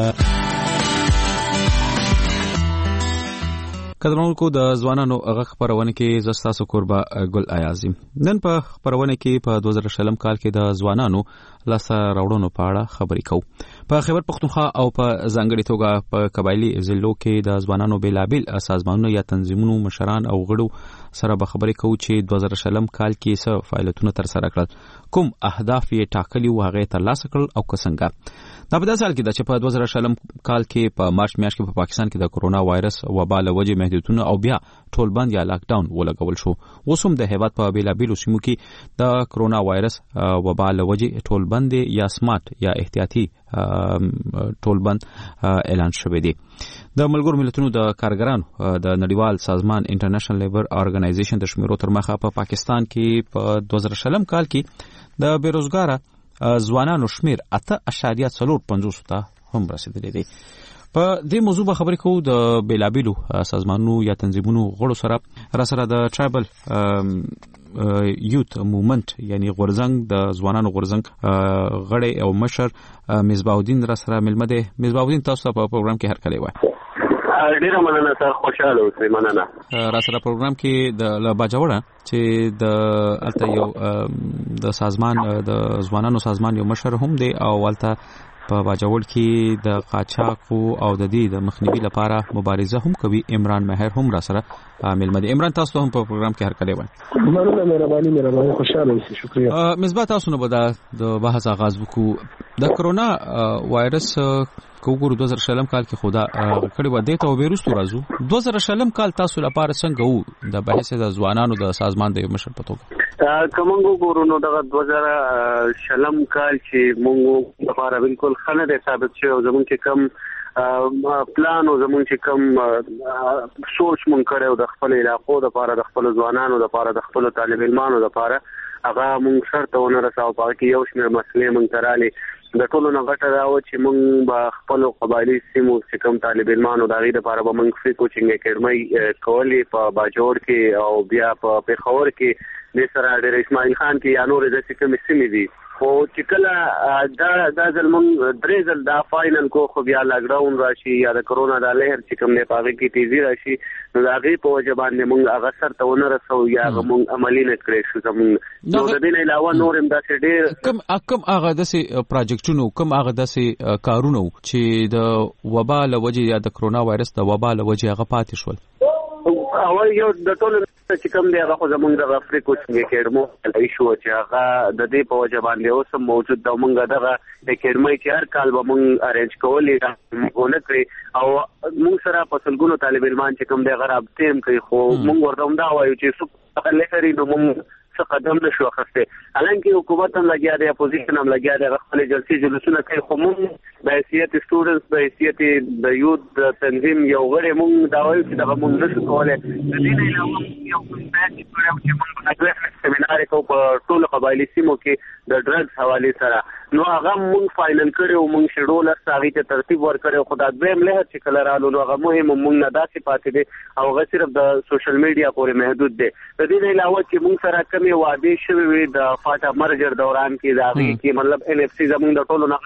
D: قدرمنونکو د ځوانانو غږ خبرونه کې زستاسو قربا ګل ایازم نن په خبرونه کې په 2020 کال کې د ځوانانو لاسه راوړنو په اړه خبرې کوو په خیبر پختونخوا او په ځانګړي توګه په قبایلی ضلعو کې د ځوانانو بیلابل سازمانونو یا تنظیمونو مشران او غړو سره به خبرې کوو چې 2020 کال کې څه فعالیتونه تر سره کړل کوم اهداف یې ټاکلي او هغه ترلاسه کړل او څنګه دا په داسې حال کې ده چې په 2020 کال کې په مارچ میاشت کې په پاکستان کې د کرونا وایرس وبا له وجې محدودیتونه او بیا ټول بند یا لاک ډاون ولګول شو اوس هم د هیواد په بیلابیلو سیمو کې د کرونا وایرس وبا له وجې ټول بند یا سمارټ یا احتیاطي ټول بند اعلان شوی دی د ملګرو ملتونو د کارګرانو د نړیوال سازمان انټرنیشنل لیبر ارګنایزیشن د شمیرو تر مخه په پاکستان کې په 2020 کال کې د بیروزګاره ځوانانو شمیر 8.45 ته هم رسیدلی دی په دې موضوع به خبرې کوو د بیلابیلو سازمانونو یا تنظیمونو غړو سره د ټرایبل یوت موومنت یعنی غورزنګ د ځوانانو غورزنګ غړی او مشر مصباح الدین را سره ملمه دی مصباح الدین تاسو په پروګرام کې هر کله وای
P: ډیره مننه سر خوشاله اوسئ مننه
D: را سره پروګرام کې د باجوړه چې د الته یو د سازمان د ځوانانو سازمان یو مشر هم دی او ولته په باجوړ کې د قاچاق او د دې د مخنیوي لپاره مبارزه هم کوي عمران مهر هم را سره ملمه دی عمران تاسو هم په پروګرام کې هر کله وای
I: مننه مهرباني خوشاله اوسئ شکریہ
D: مصباح تاسو نو به د بحث آغاز وکړو د کرونا وایرس کوګور 2020 کال کې خدا کړي و دې ته ویروس راځو 2020 کال تاسو لپاره څنګه وو د بحث د ځوانانو د سازمان د مشر په توګه
P: کومنګو ګورونو دغه 2020 کال چې موږ لپاره بالکل خنه د ثابت شو زمون چې کم پلان او زمون چې کم سوچ مونږ کړو د خپل علاقو د لپاره د خپل ځوانانو د لپاره د خپل طالب علمانو د لپاره
E: هغه مونږ شرط ونه رساو په کې یو شمېر مسلې مونږ تراله د ټولو نه غټه دا و چې مونږ به خپل قبایلی سیمو چې کوم طالب علمانو د هغې دپاره به مونږ فری کوچنګ اکیډمۍ کولې په باجوړ کې او بیا په پېښور کې د سره ډېر اسماعیل خان کې یا نورې داسې کومې سیمې دي خو چې کله دا ځل مونږ درې ځل دا فاینل کو خو بیا لاکډاون راشي یا د کرونا دا لهر چې کوم دی په هغې کې تیزي راشي نو د هغې په وجه باندې مونږ هغه سرته ونه رسو یا هغه مونږ عملي نه کړی شو زمونږ نو د دې نه علاوه نور هم داسې ډېر
D: کوم هغه داسې پراجیکټونو کوم هغه داسې کارونه چې د وبا له وجې یا د کرونا وایرس د وبا له وجې هغه پاتې شول
E: اول یو د ټولو چې کوم دی هغه خو زمونږ دغه فری کوچنګ اکیډمۍ شو چې هغه د دې په وجه باندې اوس هم موجود ده مونږ دغه اکیډمۍ چې هر کال به مونږ ارینج کولې ونه کړې او مونږ سره په سلګونو طالب علمان چې کوم دی هغه رابطې هم کوي خو مونږ ورته هم دا وایو چې څوک هغه لري نو مونږ څه قدم نشو اخیستی حالانکه حکومت هم لګیا دی اپوزیشن هم لګیا دی خپلې جلسې جلوسونه کوي خو مونږ د حیثیت سټوډنټس د حیثیت د یوت د تنظیم یو غړی مونږ دا وایو چې دغه مونږ نشو کولی د دې نه علاوه یو کوم چې مونږ سیمینار کوو په ټولو قبایلي سیمو کې د ډرګز حوالې سره نو هغه مونږ فاینل کړی او مونږ شیډول هغې ته ترتیب ورکړی خو دا دویم لهر چې کله رالو نو هغه مهم مونږ نه داسې پاتې دی او هغه صرف د سوشل میډیا پورې محدود دی د دې نه علاوه چې مونږ سره کمې وعدې شوې وي د فاټا مرجر دوران کې د هغې کې مطلب NFC زمونږ د ټولو نه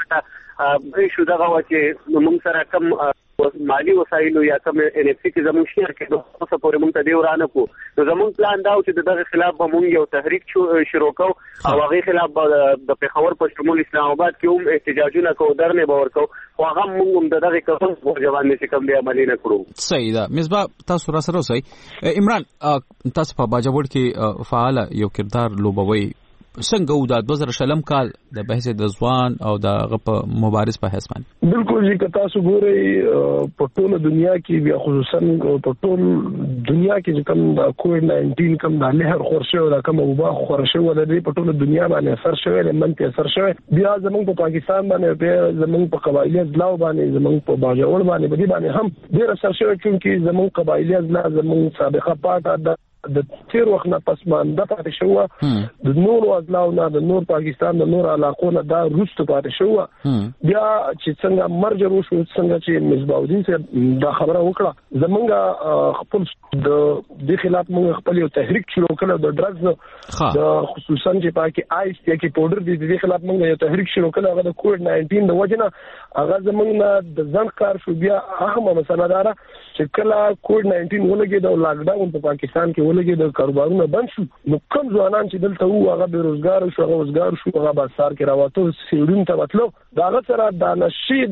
E: غټه ایشو دغه وه چې مونږ سره کم مالی وسایلو یا کوم NFC کې زمونږ شیر کې نو اوسه پورې مونږ ته دې ورانه کړو نو زمونږ پلان دا و چې د دغه خلاف به مونږ یو تحریک شروع کوو او هغې خلاف به د پېښور په شمول اسلام آباد کې هم احتجاجونه کوو درنې به ورکوو خو هغه هم مونږ هم د دغې کسان په وجه باندې چې کوم دی عملي نه کړو
D: صحیح ده مصباح تاسو را سره اوسئ عمران تاسو په باجوړ کې فعال یو کردار لوبوي څنګه و د 2020 کال د بحث د ځوان او د مبارز په حساب باندې
F: بالکل چې تاسو ګورئ په ټوله دنیا کې بیا خصوصا په ټول دنیا کې چې کوم د کووډ 19 کوم د لهر خورشه او د کوم وبا خورشه ولري په ټوله دنیا باندې اثر شوی لمنته اثر شوی بیا زمونږ په پاکستان باندې بیا زمونږ په قبایلی ځلاو باندې زمونږ په باجوړ باندې هم ډیر اثر شوی چې زمونږ قبایلی ځلا زمونږ سابقه پاټه د تیر وخت نه پس مانده پاتې شو د نور وزلاو نه د نور پاکستان د نور علاقو نه دا روست پاتې شو بیا چې څنګه مرجر وشو څنګه چې مصباح الدین صاحب دا خبره وکړه زمونږ خپل د دې خلاف موږ خپل یو تحریک شروع کړو د ډرګز د خصوصا چې پاکي آیس کې پاوډر د دې خلاف موږ یو تحریک شروع کړو هغه د کووډ 19 د وجنه هغه زمونږ د ځن کار شو بیا اهمه مسله دا چې کله کووډ 19 ولګي د لاکډاون په پاکستان کې ولګي د کاروبارونه بند شو نو کوم ځوانان چې دلته وو هغه بیروزګار شو هغه وزګار شو هغه بازار کې راوته سیورین ته وتلو دا هغه سره د نشي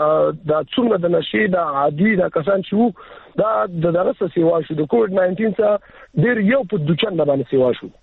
F: د څومره د نشي د عادي د کسان چې وو دا د درسه سیوا شو د کووډ 19 څخه ډیر یو په دوچن باندې سیوا شو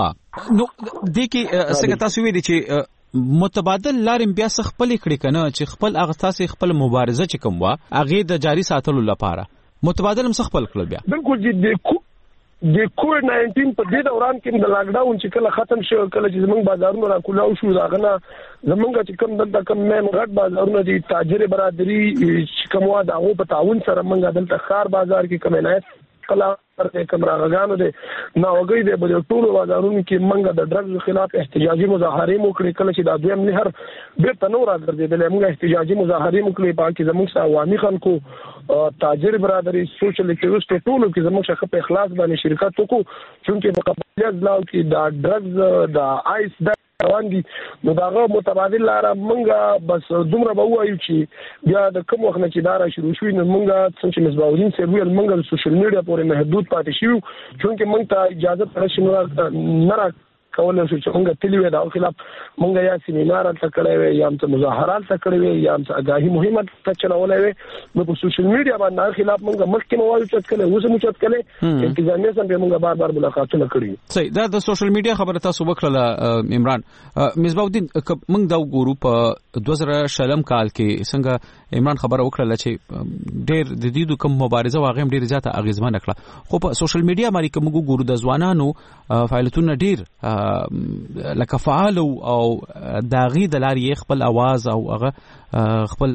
D: ها نو د کې څنګه تاسو ویلي چې متبادل لارې بیا خپل کړي کنه چې خپل اغتاسي خپل مبارزه چې کوم وا اغه د جاری ساتلو لپاره متبادل هم خپل کړل بیا
F: بالکل چې د کووډ 19 په دې دوران کې د لاکډاون چې کله ختم شو کله چې زمونږ بازارونه راکولاو شو داغه زمونږ چې کوم دلته کوم مین غټ بازارونه دي تاجر برادری چې کوم وا دغه په تعاون سره موږ دلته خار بازار کې کوم عنایت کلا پر کمراغانو دي ناوګي دي په ټولو بازارونو کې موږ د ډرګز خلاف احتجاجي مظاهره مو کړې کله چې د دویم نهر به تنور راځي موږ احتجاجي مظاهره مو کړې پاکي زموږ سره عوامي خلکو تاجر برادری سوشل اکټیویسټ ټولو کې زموږ څخه په اخلاص باندې شرکت وکړو چې په قبلیت ځلاو کې د ډرګز د آیس روان دي نو داغه متبادل لاره مونږه بس دومره به وایو چې بیا د کوم وخت نه چې دا را شروع شوی نو مونږه څنګه چې مصباح الدین صاحب ویل مونږ د سوشل میډیا پورې محدود پاتې شو چې مونږ ته اجازه ترشي نه را کولای شو چې مونږ تلوي دا خلاف مونږ یا سیمینار ته کړی وي یا هم مظاهرات ته کړی وي یا هم اگاهی مهمه ته چلولای وي نو په سوشل میډیا باندې خلاف مونږ مخکې مو وایو چې کله اوس مو چې کله انتظامیه سم به مونږ بار ملاقاتونه کړی
D: صحیح دا د سوشل میډیا خبره تاسو وکړه عمران مصباح الدین مونږ دا ګورو په 2020 کال کې څنګه عمران خبره وکړه چې ډېر د دې کوم مبارزه واغیم ډېر زیاته اغیزمن کړه خو په سوشل میډیا باندې کوم ګورو د ځوانانو فعالیتونه ډېر لکه فعال او داغي د لارې خپل आवाज او هغه خپل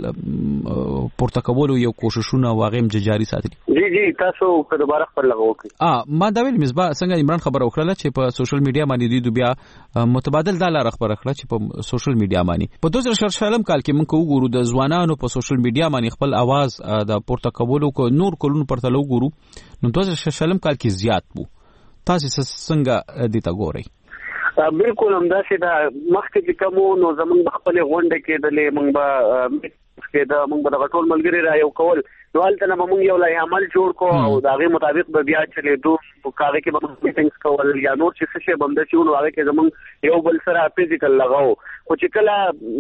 D: پورته کولو یو کوششونه واغیم جاري ساتي.
E: جی تاسو په دوباره خپل لغوکي
D: ما دا ویل مصباح څنګه عمران خبر وکړه چې په سوشل میډیا باندې د بیا متبادل د لار خبر کړه چې په سوشل میډیا باندې په 2014 کال کې موږ وګورو د ځوانانو په سوشل میډیا باندې خپل आवाज د پورته کولو کو نور کولونو پرته وګورو نو 2014 کال کې زیات وو. تاسو څنګه دې تا ګورئ؟
E: بالکل همداسې دا مخکې کومو نو زمونږ خپل غونډه کې د موږ به د موږ به د ټول ملګری را یو کول نو هلته نه موږ یو لای عمل جوړ کو او د هغې مطابق به بیا چلېدو هغې کې به موږ میټینګز کول یا نور چې څه شی به همداسې وو نو هغې کې زموږ یو بل سره فزیکل لغاو. خو چې کله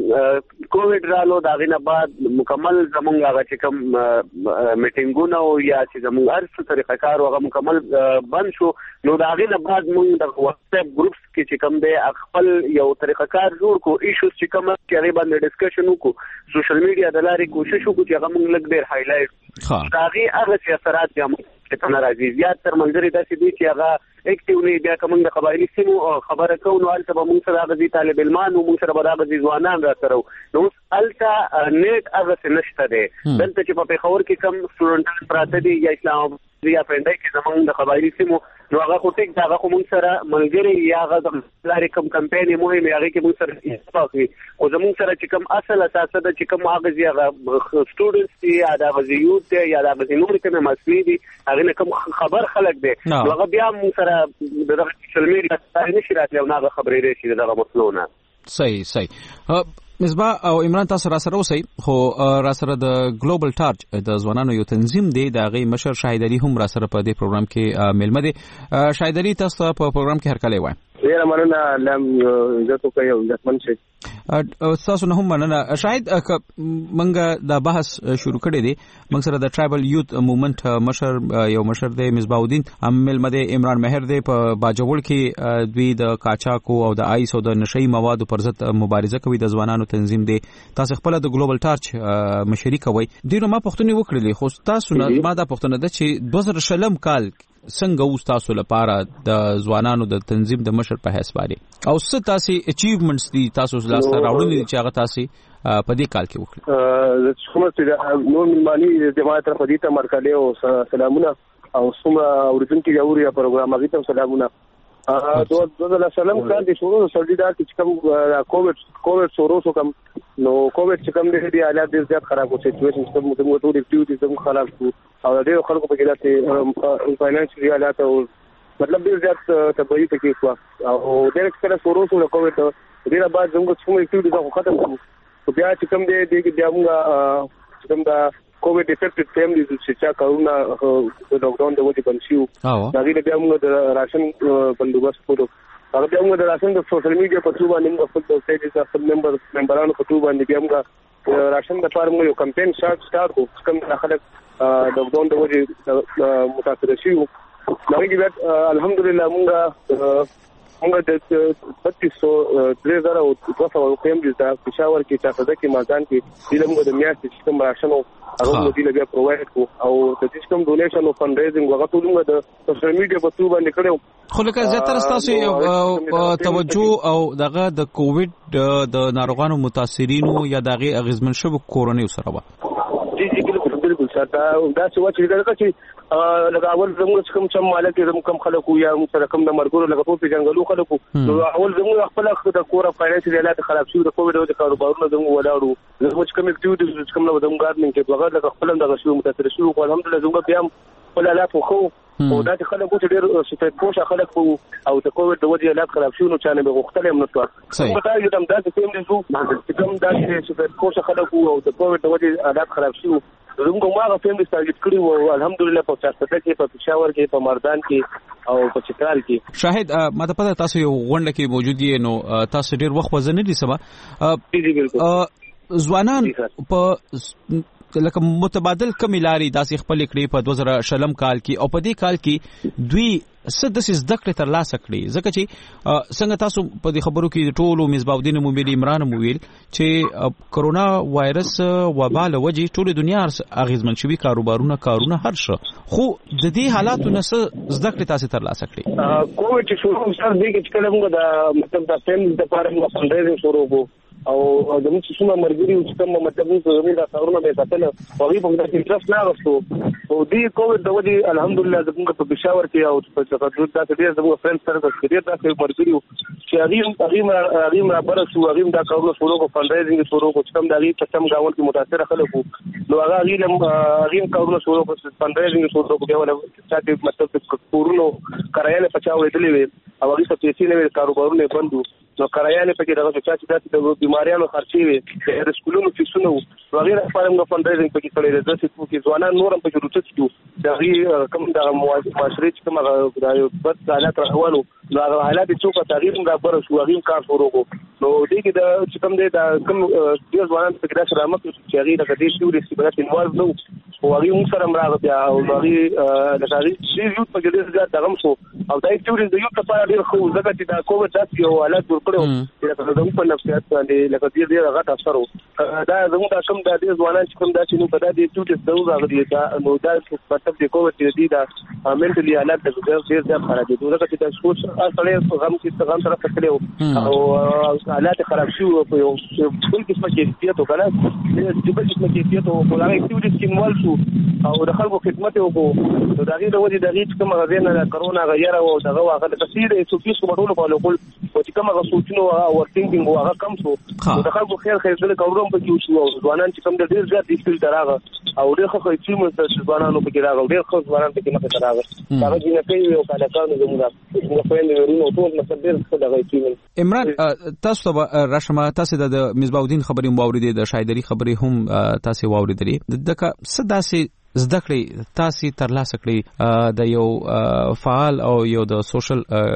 E: کووډ رالو د هغې نه بعد مکمل زموږ هغه چې کوم میټینګونه او یا چې زموږ هر څه طریقه کار هغه مکمل بند شو نو د هغې نه بعد موږ د واتساپ ګروپس کې چې کوم دی خپل یو طریقه کار جوړ کو ایشوز چې کوم چې هغې باندې ډسکشن وکړو سوشل میډیا د لارې کوشش وکړو چې هغه موږ لږ ډېر هایلایټ د هغې هغه سیاستات بیا موږ ته نه راځي. زیات تر ملګري داسې دي چې هغه اکټیولي بیا که موږ د قبایلي سیمو خبره کوو نو هلته به موږ سره هغه ځي طالب علمان و موږ سره به هغه ځي ځوانان را سره نو اوس هلته نیټ هغسې نشته دی. دلته چې په پېښور کې کم سټوډنټان پراته دي یا اسلام آباد یا پنډۍ کې زموږ د قبایلي سیمو نو هغه خو ټیک دا هغه خو موږ سره ملګري یا هغه د لارې کوم کمپاین مهم هغې کې موږ سره اتفاق وي خو زموږ سره چې کوم اصل اساسه ده چې کوم هغه ځي هغه سټوډنټس دي یا د هغه ځي یوت دی یا د هغه ځي نورې کومې مسلې دي هغې نه کوم خبر خلک دی نو هغه بیا موږ سره د دغه سوشل میډیا نه شي راتلی او نه هغه خبرېدی شي د دغه مسلو نه.
D: صحیح مصباح او عمران تاسو را سره اوسئ خو را سره د ګلوبل ټارچ د ځوانانو یو تنظیم دی د هغې مشر شاهد علي هم را سره په دې پروګرام کې میلمه دی. شاهد علي تاسو په پروګرام کې هرکلی وایم.
H: ډېره مننه الله عزت وکړي او عزتمن شئ.
D: تاسو نه هم مننه. شاید منګه دا بحث شروع کړی دی موږ سره د ټرایبل یوت موومنټ یو مشر دی مصباح الدین میلمه دی عمران مهر دی په باجوړ کې دوی د قاچاقو او د آیس او د نشئی موادو پر ضد مبارزه کوي د ځوانانو تنظیم دی. تاسو خپل د ګلوبل ټارچ مشري کوي ډیرو ما پښتنې وکړلې خو تاسو نه ما دا پښتنه ده چې 2014 کال څنګه اوس تاسو لپاره د ځوانانو د تنظیم د مشر په حیث باندې او څه تاسو اچیومنټس دي تاسو لاسته راوړلي چې هغه تاسو په دې کال کې وکړي؟
H: کومه چې نور ملماني جماعت تر پدې ته مرکلې او سلامونه او څومره اوریدونکو یوري پروګرام هغه ته سلامونه. 2014 کال د شروع سړی چې کوم کووډ شروع کوم نو کووډ چې کوم دې حالات ډېر زیات خراب او سچويشن کوم موږ ټول اکټیویټیز هم خراب شو او ډېر خلکو په کې داسې فاینانشل حالات او مطلب ډېر زیات تبعی پکې شو او ډېر کله شروع شو کووډ ډېر بعد زموږ څومره اکټیویټیز ختم شو بیا چې کوم دې بیا موږ کوم دا کووډ افیکټډ فیملیز چې چا کارونا د لاکډاون د وجې بند شو هغې بیا موږ د راشن بندوبست کړو هغه بیا موږ د راشن د سوشل میډیا په تھرو باندې موږ خپل پیجز خپل ممبرانو په تھرو باندې بیا موږ راشن دپاره موږ یو کمپین سٹارټ کړو کوم خلک لاکډاون د وجې متاثره شوي وو هغې کې بیا الحمدلله موږ د 3200 فیملیز ته پېښور کې چاپده کې مازان کې دې موږ د میاشتې چې کوم راشن هغه موږ دې بیا پرووایډ کړو او د دې کوم ډونیشن او فند ریزینګ هغه ټول موږ د سوشل میډیا په تھرو باندې کړو.
D: خو لکه زیاتره ستاسو توجه او دغه د کووډ د ناروغانو متاثرینو یا دغه اغیزمن شوو کورونیو سره و.
H: جی بالکل سر دا څه و چې لکه اول زموږ کوم چې مالک زموږ کم خلکو یا موږ سره کوم د مرګورو لکه په جنګلو خلکو نو اول زموږ خپل د کور فاینانشل حالات خراب شو د کووډ د کاروبارونو زموږ ولاړو زموږ کوم اکټیویټیز کوم نو زموږ ګارډنینګ کې بغیر لکه خپل د غشو متاثر شو خو الحمدلله زموږ بیا خپل حالات خو او دا چې خلکو چې ډېر سپیډ پوښه خلک او د کووډ د وجې حالات خراب شو نو چانه به غوښتل هم نشو په تا یو دم دا چې کوم دي چې کوم دا چې سپیډ پوښه خلکو او د کووډ د وجې حالات خراب شو زموږ ما غوښتل دي چې کړی وو الحمدلله په چارسده کې په پېښور کې په مردان کې او په چترال کې.
D: شاهد ما ته پته تاسو یو غونډه کې موجود یې نو تاسو ډېر وخت وزن دي سبا ځوانان په لکه متبادل کمی لاري داسې خپل کړي په 2014 کال کې او په دې کال کې دوی څه د زده کړې تر لاسه کړي ځکه چې څنګه تاسو په دې خبرو کې ټولو مصباح الدین مومن عمران ویل چې کرونا وایرس وبا له وجې ټول دنیا اغیزمن شوي کارونه هر څه خو د دې حالاتو نه څه زده کړې تاسو تر لاسه کړي
F: کووډ چې شروع سره دی چې کله موږ د مطلب د فیملی د لپاره موږ فنډریزینګ شروع وکړو او د موږ څونه مرګري چې کوم مطلب زموږ د کارونه به کتل او وی په دې انټرست نه غوښتو او دې کووډ د وجې الحمدلله زموږ په پېښور کې او په تقدیر د ډېر زموږ فرند سره د ډېر د مرګري چې هغه برسو هغه د کارونه شروع وکړو فنډریزینګ شروع وکړو چې کوم د هغه څخه گاون کې متاثر خلکو نو هغه کارونه شروع وکړو فنډریزینګ شروع وکړو چې مطلب کورونو کرایه په چا وېدلې وي او هغه څه چې نه کاروبارونه بندو نو کرایه په کې دغه چې د بیماریانو خرچې وي د سکولونو فیسونو وغیرہ لپاره موږ فنډریزینګ پکې کړی دی چې څوک ځوانان نورم پکې روټ کیو د کوم د معاشري چې کوم د بد حالات راوالو نو هغه حالات څوک تغییر نه برابر شو هغه کار شروع وکړو نو دې کې د چې کوم د کوم د ځوانان په کې سره مخ چې هغه د دې ټول استفاده انوالو نو او هغه موږ سره راغی بیا او هغه د تاریخ چې یو په دې ځای دغه شو او دا ټول د یو په اړه ډیر خو ځکه چې دا کومه تاسو یو حالت ور کړو چې د په نفسیات باندې لکه دې غټ افسر دا زموږ د کوم د دې ځوانان چې کوم دا چې نو په دې ټول څه راغلي دا نو دا مطلب د کومه چې دا منټلی حالت د ډیر ډیر خراب دي ځکه چې د سوچ اصلي غم چې غم طرف ته کړو او حالات خراب شو په یو بل قسمه کیفیت وکړه چې بل قسمه کیفیت او په هغه کې د سکینوال شو او د خلکو خدمت وکړو نو دا غي د وجه د غي کوم غوښنه د کرونا غیر او دغه واغه د تفسیر سوفي څو ټول په لوکل او چې کوم غوښتنو او ورتینګینګ هغه کم شو د خلکو خیر د کوم په کې شو ځوانان چې کوم د ډیر زیات ډیجیټل تراغه او ډیر خو چې موږ د ځوانانو په کې راغلو ډیر خو ځوانان په کې نه تراغه دا چې نه کوي او کله کانو زموږ په یوه ورونو ټول مصدر څه دغه چې
D: عمران تاسو ته راشمه تاسو د مصباح الدین خبرې واوریدې د شایدری خبرې هم تاسو واوریدلې دغه صداسي زده کړې تاسو تر لاسه کړې د یو فعال او یو د سوشل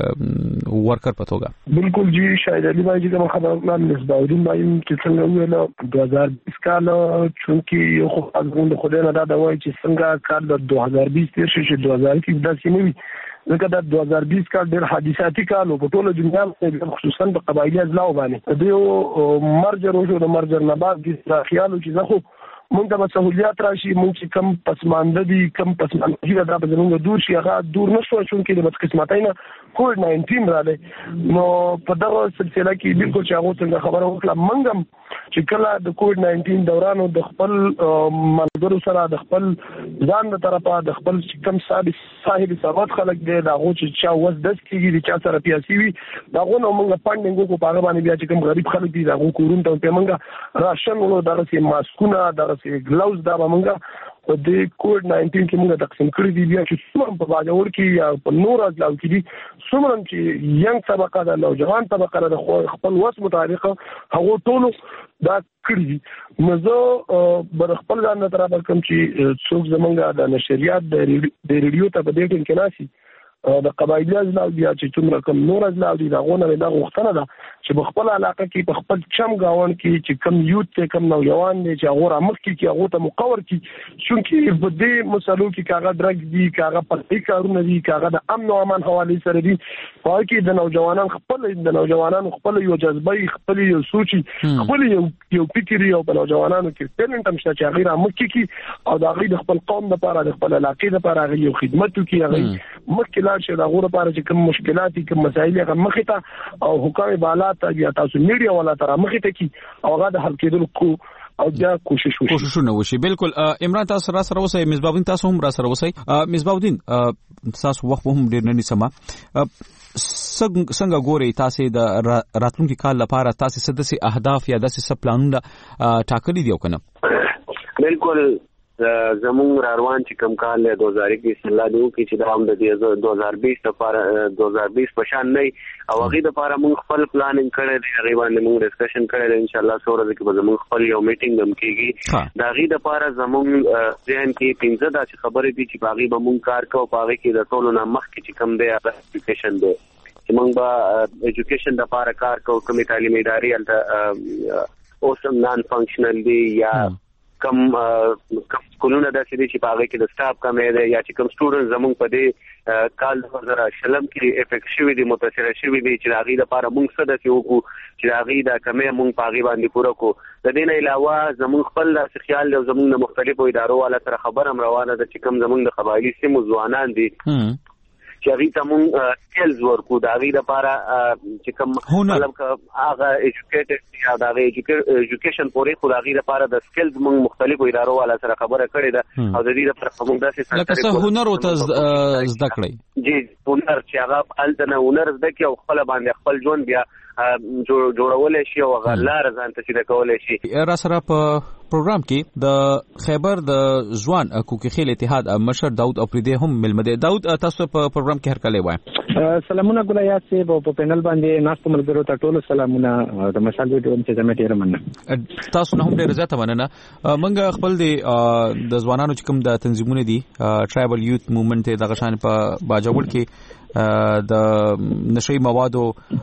D: ورکر په توګه
F: بالکل جی شاید علی باجی کوم خبره مصباح الدین باندې چې څنګه ویل 2020 کال چونکی یو خو د خدای نه دا وایي چې څنګه کال د 2020 تیر شي چې 2020 داسې نه وي ځکه د 2020 کال ډېر حادثاتي کال په ټوله دنیا کې خصوصا په قبایلی ازلاو باندې د مرجر او د مرجر نه بعد د خیالو چې زه خو مونږ ته مسؤلیت راشي مونږ چې کم پسمانده دي کم پسمانده دا به زموږ دور شي هغه دور نشو چې د بدقسمتۍ نه کووډ 19 راغی نو په دغه سلسله کې بالکل چې هغه څنګه خبره وکړه مونږ چې کله د کووډ 19 دوران او د خپل منځګرو سره د خپل ځان د طرفه د خپل کم صاحب ثروت خلک دی دا غو چې چا وس دس کیږي چې چا سره پیاسي وي دا غو نو مونږ پاندینګ کو پاغه باندې بیا چې کوم غریب خلک دي دا غو کورون ته په مونږ راشن ولو دغه ماسکونه دغه ګلاوز دا مونږ په دې کووډ 19 کې موږ تقسیم کړی دی بیا چې څومره په باجوړ کې یا په نور ازلاو کې دي څومره چې ینګ طبقه د نوجوان طبقه د خپل وس مطابق هغه ټول دا کړی مزه بر خپل ځان تر کوم چې څوک زمونږه د نشریات د ریډیو ته په دې ټیم کې ناسي د قبایلی ازلاو بیا چې څومره کم نور ازلاو دي دا غونه دا غوښتنه ده چې په خپل علاقه کې په خپل چم گاون کې چې کم یوت ته کم نوجوان دي چې هغه رامخ کې هغه ته مقور کې چونکی په دې مسلو کې کاغه درګ دي کاغه پټي کارونه دي کاغه د امن او امان حواله سره دي په کې د نوجوانانو خپل یو جذبه خپل یو سوچي خپل یو فکر یو په نوجوانانو کې ټلنټ هم شته چې هغه رامخ کې او دا غي د خپل قوم لپاره د خپل علاقې لپاره هغه یو خدمت کوي هغه مخکې چې دا غوړه لپاره چې کوم مشکلات کوم مسایل هغه مخې ته او حکام بالا ته یا تاسو میډیا ولا تر مخې ته کی او هغه د حل کېدل کو او بیا کوششونه
D: وشي بالکل عمران تاسو را سره وسه مصباح الدین تاسو هم را سره وسه مصباح الدین تاسو وخت هم ډیر نه نسمه څنګه ګوري تاسو د راتلونکي کال لپاره تاسو سدسي اهداف یا داسې پلانونه ټاکلي دي کنه
E: بالکل زمون روان چې کم کال له 2021 الله دې وکړي چې دا هم د 2020 لپاره 2020 په شان نه او هغه د لپاره موږ خپل پلانینګ کړی دی هغه باندې موږ ډسکشن کړی دی ان شاء الله سورہ کې به موږ خپل یو میټینګ هم کیږي دا غي د لپاره زمون ځین کې 15 داسې خبرې دي چې باغی به موږ کار کوو باغی کې د ټولو نه مخ کې چې کم دی اپلیکیشن دی چې موږ به ایجوکیشن د لپاره کار کوو کومې تعلیمي ادارې الته اوسم نان فنکشنل دی یا کم سکولونه داسې دي چې په هغه کې د سټاف کمې ده یا چې کوم سټوډنټ زموږ په دې کال 2020 کې افیکټ شوي دي متاثر شوي دي چې د هغې لپاره موږ څه داسې وکړو چې د هغې دا کمې موږ په هغې باندې پوره کړو. د دې نه علاوه زموږ خپل داسې خیال دی او زموږ د مختلفو ادارو والا سره خبره هم روانه ده چې کوم زموږ د قبایلي سیمو ځوانان دي چې هغې ته موږ سکلز ورکړو د هغې لپاره چې کوم مطلب هغه ایجوکیټډ یا د هغې ایجوکیشن پورې خو د هغې لپاره د سکلز موږ مختلفو ادارو والا سره خبره کړې ده او د دې لپاره موږ داسې
D: لکه څه هنر ورته زده کړئ
E: جی هنر چې هغه هلته نه هنر زده کړي او خپله باندې خپل ژوند بیا جوړولی شي او هغه لاره ځان ته سیده کولی شي.
D: را سره په پروګرام کې د خیبر د ځوان کوکي خیل اتحاد مشر داود افریدی هم ملمه دی. داود تاسو په پروګرام کې هر کله وای
J: سلامونه ګلیا سیب په پینل باندې ناس ملګرو ته ټول سلامونه د مشال ویډیو چې زموږ ډیر مننه
D: تاسو نه هم ډیر زیاته مننه. موږ خپل د ځوانانو چې کوم د تنظیمونه دي ټرایبل یوث موومېنټ د غشان په باجوړ کې د نشي موادو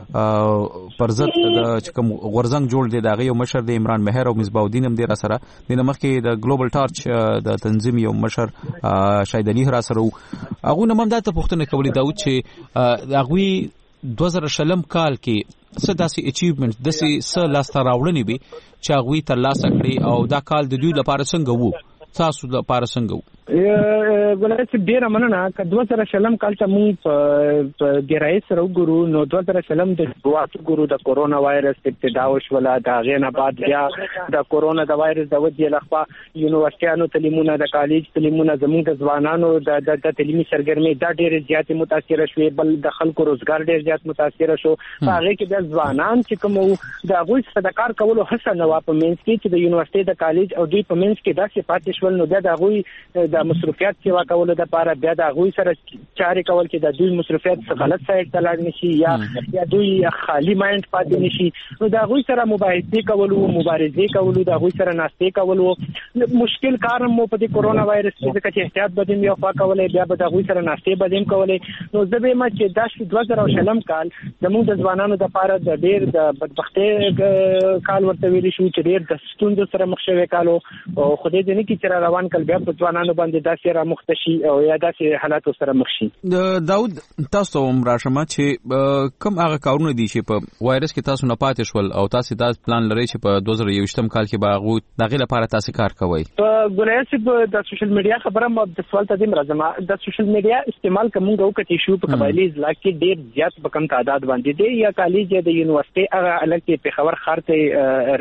D: پر ضد د کوم غورزنګ جوړ دی دغه یو مشر دی عمران مهر او مصباح الدین هم دی را سره د نمخې د ګلوبل ټارچ د تنظیم یو مشر شاهد علي را سره هغه نوم هم د پښتنه کولی دا چې هغه 2020 کال کې څه داسې اچیومنټ داسې څه لاسته راوړنې به چې هغه ترلاسه کړي او دا کال د دوی لپاره څنګه وو تاسو لپاره څنګه وو؟
J: ګلای چې ډیر مننه ک 2020 کال ته موږ په ګرای سره وګورو نو 2020 د شروعات ګورو د کورونا وایرس ابتدا وشوله دا غینه بعد بیا د کورونا د وایرس د وجې لخوا یونیورسيانو تعلیمونه د کالج تعلیمونه زموږ د ځوانانو د تعلیمي سرګرمي دا ډیر زیات متاثر شوه بل د خلکو روزګار ډیر زیات متاثر شو. هغه کې د ځوانان چې کوم د غوښ صدقار کولو حسن نو په منځ کې چې د یونیورسيټي د کالج او دوی په منځ کې داسې پاتې شول نو د غوښ د مصرفيات سیوا کولو د لپاره بیا د غوښ سره چارې کول چې د دوی مصرفيات غلط سایت ته لاړ نشي یا دوی خالی مایند پاتې نشي نو د غوښ سره مباحثه کول او مبارزه کول د غوښ سره ناشته کول مشکل کار مو په دې کورونا وایرس کې چې احتیاط بدیم یو خوا کولای بیا به د غوښ سره ناشته بدیم کولای نو زه به ما چې د 2020 کال زموږ د ځوانانو د لپاره د ډیر د بدبختۍ کال ورته ویل شو چې ډیر د ستونزو سره مخ شوی کالو او خدای دې نه کې چې روان کل بیا په ځوانانو باندې داسې را مختشي او یا داسې حالات سره مخ شي.
D: داود تاسو هم راشمه چې کوم هغه کارونه دي چې په وایرس کې تاسو نه پاتې شول او تاسو دا پلان لرئ چې په 2021 کال کې باغو دغه لپاره تاسو کار کوئ؟
J: ګلایس د سوشل میډیا خبره مې د سوال ته دیم راځم د سوشل میډیا استعمال کومه وکړي شو په قبایلی ځلا کې ډیر زیات په کم تعداد باندې دی یا کالج د یونیورسيټي هغه الګ په خبر خارته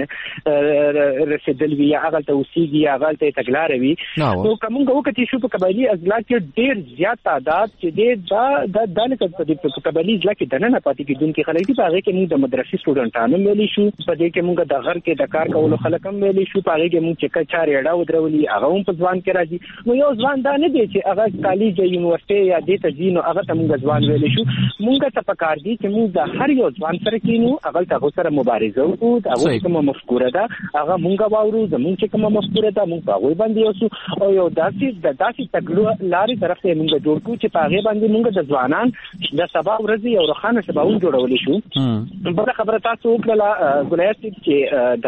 J: رسیدل وی هغه ته وسیږي هغه ته تګلاروي نو کومه وکړي شو په قبایلی ځلا کې ډیر زیات تعداد چې دی د لکه په قبایلی ځلا کې دنه پاتې کیدونکو خلک دي په هغه کې موږ د مدرسې سټوډنټانو ویلي شو په دې کې موږ د غر کې د کار کولو خلک هم ویلي شو په هغه کې موږ چې چارې اډا ودرولي هغه هم په ځوان کې راځي نو یو ځوان دا نه دی چې هغه کالج یونیورسيټي یا د تجینو هغه ته موږ ځوان ویلي شو موږ ته پکار دي چې موږ د هر یو ځوان سره کینو هغه ته سره مبارزه وکړو هغه کومه مفکوره ده هغه موږ واورو زموږ چې کومه مفکوره ده موږ هغه باندې اوسو او یو داسې تګلو لارې طرف ته موږ جوړ کړو چې په هغه باندې موږ د ځوانان د سبا ورځي او روخانه سباون جوړولې شو. بل خبره تاسو وکړه ګلایت چې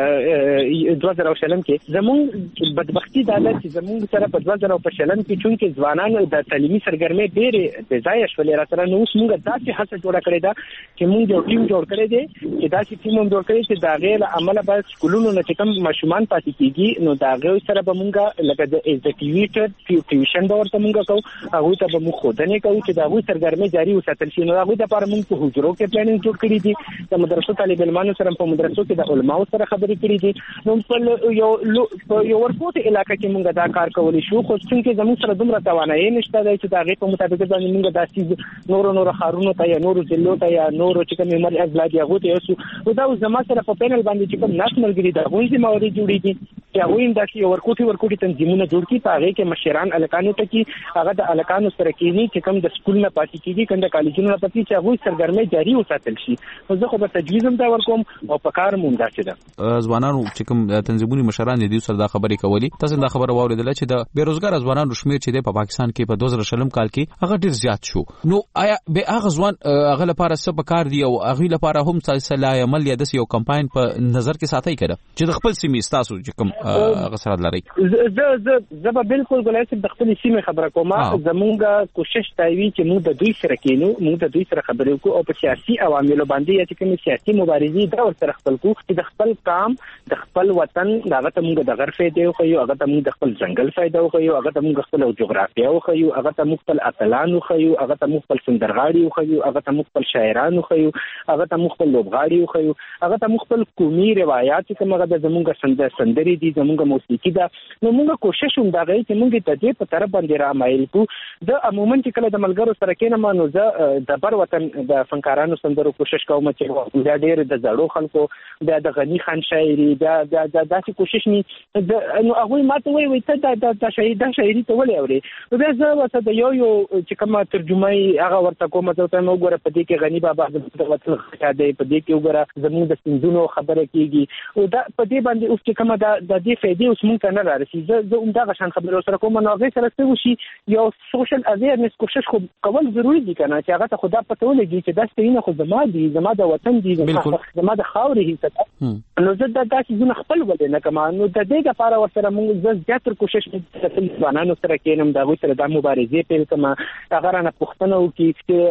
J: د 2020 کې زموږ بدبختی دا ده چې زموږ سره په 2020 کې چونکې ځوانان د تعلیمي سرګرمۍ ډېرې بې ځایه شولې را سره نو اوس موږ داسې هڅه جوړه کړې ده چې موږ یو ټیم جوړ کړی دی چې داسې ټیم هم جوړ کړی چې د هغې له امله باید سکولونو نه چې کوم ماشومان پاتې کېږي نو د هغې سره به موږ لکه د ایزیکټیویټر ټیوشن به ورته موږ کوو هغوی ته به موږ ښودنې کوو چې د هغوی سرګرمۍ جاري وساتل شي نو د هغوی دپاره موږ په حجرو کې پلانینګ جوړ کړي دي د مدرسو طالب علمانو سره په مدرسو کې د علماو سره خبرې کړي دي نو په یو ورکوټ علاقه کې موږ دا کار کولی شو خو څنګه زموږ سره دومره توانایي نشته دی چې د هغې په مطابق باندې موږ داسې نورو ښارونو ته یا نورو ضلعو ته یا نورو چې کومې عمر اضلاع دي هغو ته یوسو نو دا اوس زما سره په پینل باندې چې کوم ناست ملګري د هغوی ذمهواري جوړېږي چې هغوی هم داسې یو ورکوټي تنظیمونه جوړ کړي په هغې کې مشران هلکانو ته کړي هغه د هلکانو سره کښېني چې کوم د سکول نه پاتې کېږي کوم د کالجونو نه پاتې چې هغوی سرګرمۍ جاري وساتل شي نو زه خو به تجویز هم دا ورکوم او په کار هم همداسې ده.
D: ځوانانو چې کوم تنظیمونو مشران دي دوی سره دا خبرې کولې تاسو دا خبره واورېدله چې د بېروزګاره ځوانانو شمېر چې دی په پاکستان کې په 2020 کال کې هغه ډېر زیات شو نو آیا به هغه ځوان هغه لپاره څه پکار دي او هغې لپاره هم صلاح عمل یا داسې یو کمپاین په نظر کې ساتئ کړه چې د خپل سیمې ستاسو چې کوم هغه سره لري.
J: زه به بالکل ګلایسم د خپل سیمه خبره کوم. زمونږ کوشش تایوي چې موږ د دوی سره کینو، موږ د دوی سره خبرې وکړو او په سیاسي عواملو باندې یا چې کوم سیاسي مبارزې دا ورسره خپل کو چې د خپل قام د خپل وطن دغه ته موږ د غر فائدې وخیو، هغه ته موږ د خپل ځنګل فائدې وخیو، هغه ته موږ خپل جغرافیه وخیو، هغه ته موږ خپل اتلان وخیو، هغه ته موږ خپل سندرغاړي وخیو، هغه ته موږ خپل شاعران وخیو، هغه ته موږ خپل لوبغاړي وخیو، هغه ته موږ خپل قومي روایت چې موږ د زمونږ سندري دي، زمونږ موسیقي ده. نو موږ کوشش هم دا کوي چې موږ د دې په طرف باندې را مایل کو. د عموما چې کله د ملګرو سره کېنم نو زه د بر وطن د فنکارانو سندرو کوشش کوم چې دا ډېر د زړو خلکو د غنی خان شاعري دا داسې کوشش ني. نو هغه ماته وایي ته دا شاعري ته ولې اوري. نو بیا زه ورته د یو چې کومه ترجمه هغه ورته کوم ته نو ګوره په دې کې غنی بابا د وطن خاطر په دې کې وګوره زموږ د سندونو خبره کیږي او دا په دې باندې اوس چې کومه د دې فائدې اوس مونږ نه لارسي. زه هم دا غشان خبره سره کوم نو هغه سره څه وشي یو سوشل اویرنس کوشش خو کول ضروری دي کنه چې هغه ته خدا پته ولګي چې دا ستینه خو زما دي، زما د وطن دي، زما د خاورې حصہ. نو زه دا چې خپل ولې نه کوم. نو د دې لپاره ورسره موږ زه زیاتره کوشش کوم ځوانانو سره کېنم دا غوښتل د مبارزې پیل کوم. هغه رانه پښتنه وکي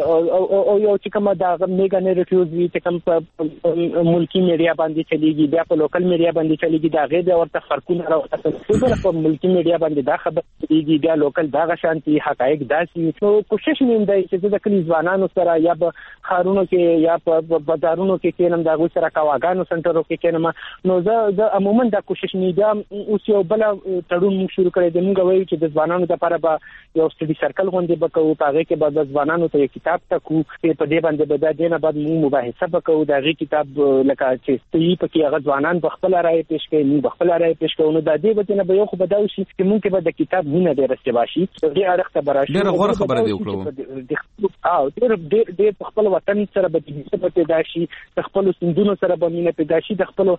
J: او یو چې کومه دا میګا نریټیوز وی چې کوم په ملکی میډیا باندې چلیږي، بیا په لوکل میډیا باندې چلیږي، دا غیر ورته فرقونه راوځي. په ملکی میډیا باندې دا خبر کیږي، بیا لوکل دا غشانتي حقایق داسي. نو کوشش مې دی چې د کلی ځوانانو سره یا په خارونو کې یا په بازارونو کې کېنم، دا غو سره کاواګانو سنټرو کې کېنم. نو زه عموما دا کوشش مې دا اوس یو بل تړون شروع کړی دی. موږ وایو چې د ځوانانو لپاره به یو سټډي سرکل غونډه وکړو، په هغه کې به د ځوانانو ته کتاب تکو چې په دې باندې به دا دینه بعد موږ مباحثه وکړو. دا غي کتاب لکه چې ستې په کې هغه ځوانان په خپل رائے پیش کوي، موږ په خپل رائے پیش کوو. نو دا دې وجه به یو خو بداو شي چې موږ به د کتاب مینه ډېر استباشي دې اړخ ته براشي.
D: ډېر غوړه خبره دی وکړو
J: او ډېر په خپل وطن سره به دې پیدا شي، د خپل سندونو سره به مینه پیدا شي، د خپل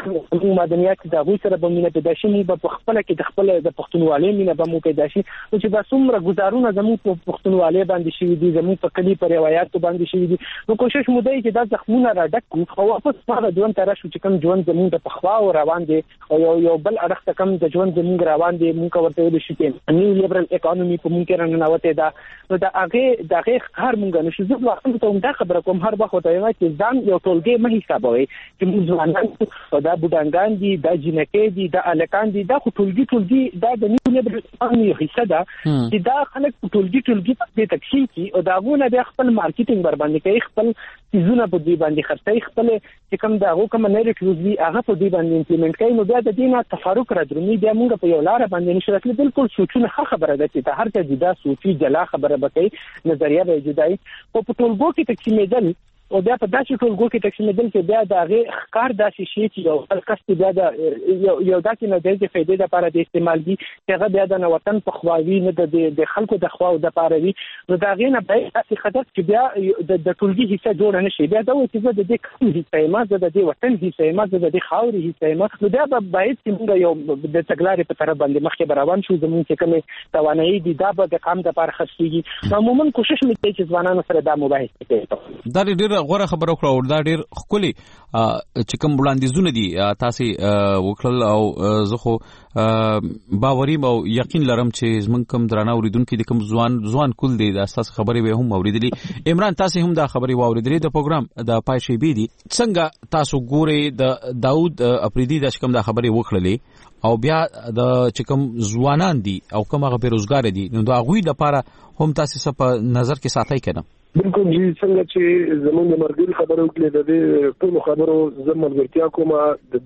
J: مدنیات د غوي سره به مینه پیدا شي. موږ په خپل کې د خپل د پښتونوالۍ مینه به مو پیدا شي. نو چې دا څومره گزارونه زموږ په پښتونوالۍ باندې شي دي، زموږ په کلی پر روایت باندې شي دي. نو کوشش مو دی چې دا زخمونه را ډک کو او واپس هغه ژوند ته راشو چې کوم ژوند زموږ د پخوا او روان دي او یو بل اړخ ته کوم د ژوند زموږ روان دي. موږ ورته ویل شي چې نیو لیبرل اکانومي په موږ کې راننوته ده. نو دا هغه هر موږ نشو زه واخلم ته دا خبره کوم هر وخت ته وايي چې ځان یو ټولګي مه حسابوي چې موږ ځوانان او دا بوډانګان دي، دا جنکې دي، دا الکان دي، دا ټولګي دا د نیو لیبرل اکانومي حصہ ده چې دا خلک ټولګي په تقسیم کی او دا غونه د خپل مارکیټینګ بر باندې کوي، خپل چیزونه په دې باندې خرڅي، خپل چې کوم دا هغه کوم نریټیوز وی هغه په دې باندې امپلیمنٹ کوي. نو بیا د دې نه تفاروق راځي، بیا موږ په یو لار باندې نشو راتلی. بالکل سوچونه خبره ده چې هر څه جدا سوچي جلا خبره وکړي، نظریه به جدای او په ټولګو کې تقسیمېدل او بیا په داسې ټولګو کې تقسیمېدل چې بیا د هغه ښکار داسې شي چې یو بل کس بیا د یو داسې نظریې فائدې لپاره د استعمال دي چې هغه بیا د وطن په خواوي نه د خلکو د خواو د لپاره وي. نو دا غي نه به داسې خطر چې بیا د ټولګي حصہ جوړ نه شي. بیا دا و چې د دې کوم حصہ ما د دې وطن حصہ ما د دې خاوري حصہ ما. نو دا به باید چې موږ یو د تګلارې په طرف باندې مخکې روان شو. زموږ چې کومه توانایي دي دا به د قام د لپاره خرڅيږي. عموما کوشش مې کوي چې ځوانانو سره دا مباحثه کوي.
D: دا ډېر غوړه خبره وکړه او دا ډېر خولي چې کوم وړاندیزونه دي تاسو وکړل او زه خو باوریم او یقین لرم چې زمونږ کوم درانه اوریدونکو د کوم ځوان کول دي د اساس خبرې به هم اوریدلي. عمران تاسو هم دا خبرې واوریدلې د پروګرام د پایشي بي دي څنګه تاسو ګوري د داود افریدي د کوم دا خبرې وکړلې او بیا د چې کوم ځوانان دي او کوم هغه بیروزګار دي نو دا غوي د لپاره هم تاسو په نظر کې ساتي کنه.
F: بالکل جی څنګه چې زمونږ د مرګ خبرو کې د دې ټول خبرو زموږ ورتیا کومه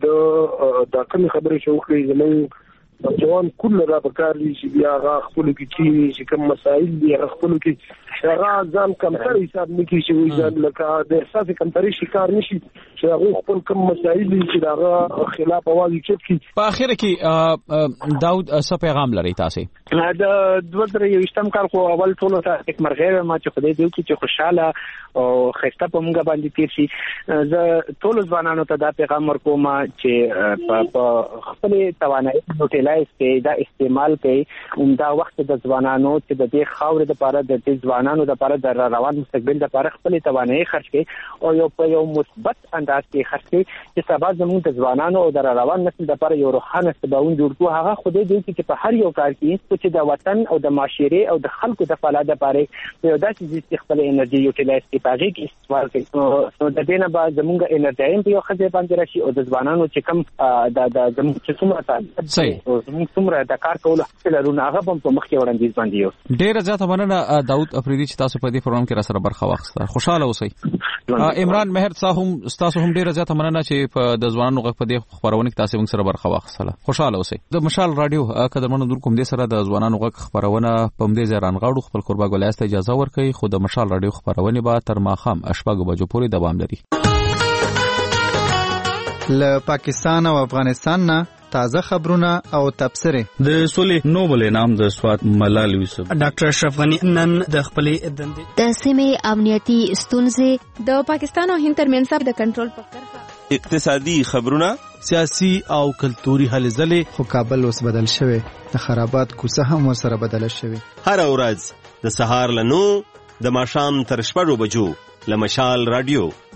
F: د کوم خبرې شو کې زموږ ځوان کله را پکاري چې بیا هغه خپل کې چې کوم مسائل دي هغه خپل کې هغه ځان کمتر حساب نه کوي چې ځان لکه د احساس کمتري شکار نشي چې هغه خپل کوم مسائل دي چې هغه خلاف आवाज کوي.
D: په اخر کې داود څه پیغام لري تاسو؟
J: دا 2023 کال خو اول ټول ته یک مرغه ما چې خدای دې چې خوشاله او خسته په موږ باندې تیر شي. زه ټول ځوانانو ته دا پیغام ورکوم چې په خپل توانایي نوټل یوټیلایز کوي دا استعمال کوي دا وخت د ځوانانو چې د دې خاورې لپاره د دې ځوانانو لپاره د روان مستقبل لپاره خپل توانایي خرج کوي او یو مثبت انداز کې خرج کوي چې سبا زموږ د ځوانانو او د روان نسل لپاره یو روښانه سباون جوړ کړو. هغه خدای دې چې په هر یو کار کې چې د وطن او د معاشري او د خلکو د فعالیت لپاره یو داسې چې خپل انرژي یوټیلایز کوي په هغه کې استعمال کوي. نو د دې نه بعد زموږ انرژي په یو خځه باندې راشي او د ځوانانو چې کوم د زموږ چې څومره زموږ څومره د کار کولو حق لرونه هغه هم په مخ کې وړاندیز باندې یو.
D: ډېر زیاته مننه داود افریدي چې تاسو په دې پروګرام کې را سره برخه واخیسته. خوشاله اوسئ. عمران مهر تاسو هم ډېر زیاته مننه چې په د ځوانانو غږ په دې خبرونه کې تاسو موږ سره برخه واخیسته. خوشاله اوسئ. د مشال رادیو قدرمنو دور کوم دې سره د ځوانانو غږ خبرونه په دې ځای رانغاړو. خپل قربا ګولایسته اجازه ورکړي خو د مشال رادیو خبرونه به تر ماښام 8 بجو پورې دوام لري.
B: له پاکستان او افغانستان نه تازه خبرونه او تبصره.
V: د سولې نوبل انعام د سوات ملال یوسف ډاکټر اشرف غنی نن د خپلې دندې
Q: د سیمې امنیتي ستونزې د پاکستان او هند ترمنځ د کنټرول په کرښه
U: اقتصادي خبرونه
K: سیاسي او کلتوري هلې ځلې.
B: خو کابل اوس بدل شوی د خرابات کوڅه هم سره بدل شوی.
U: هر ورځ د سهار له 9 د ماښام تر 6 بجو له مشال رادیو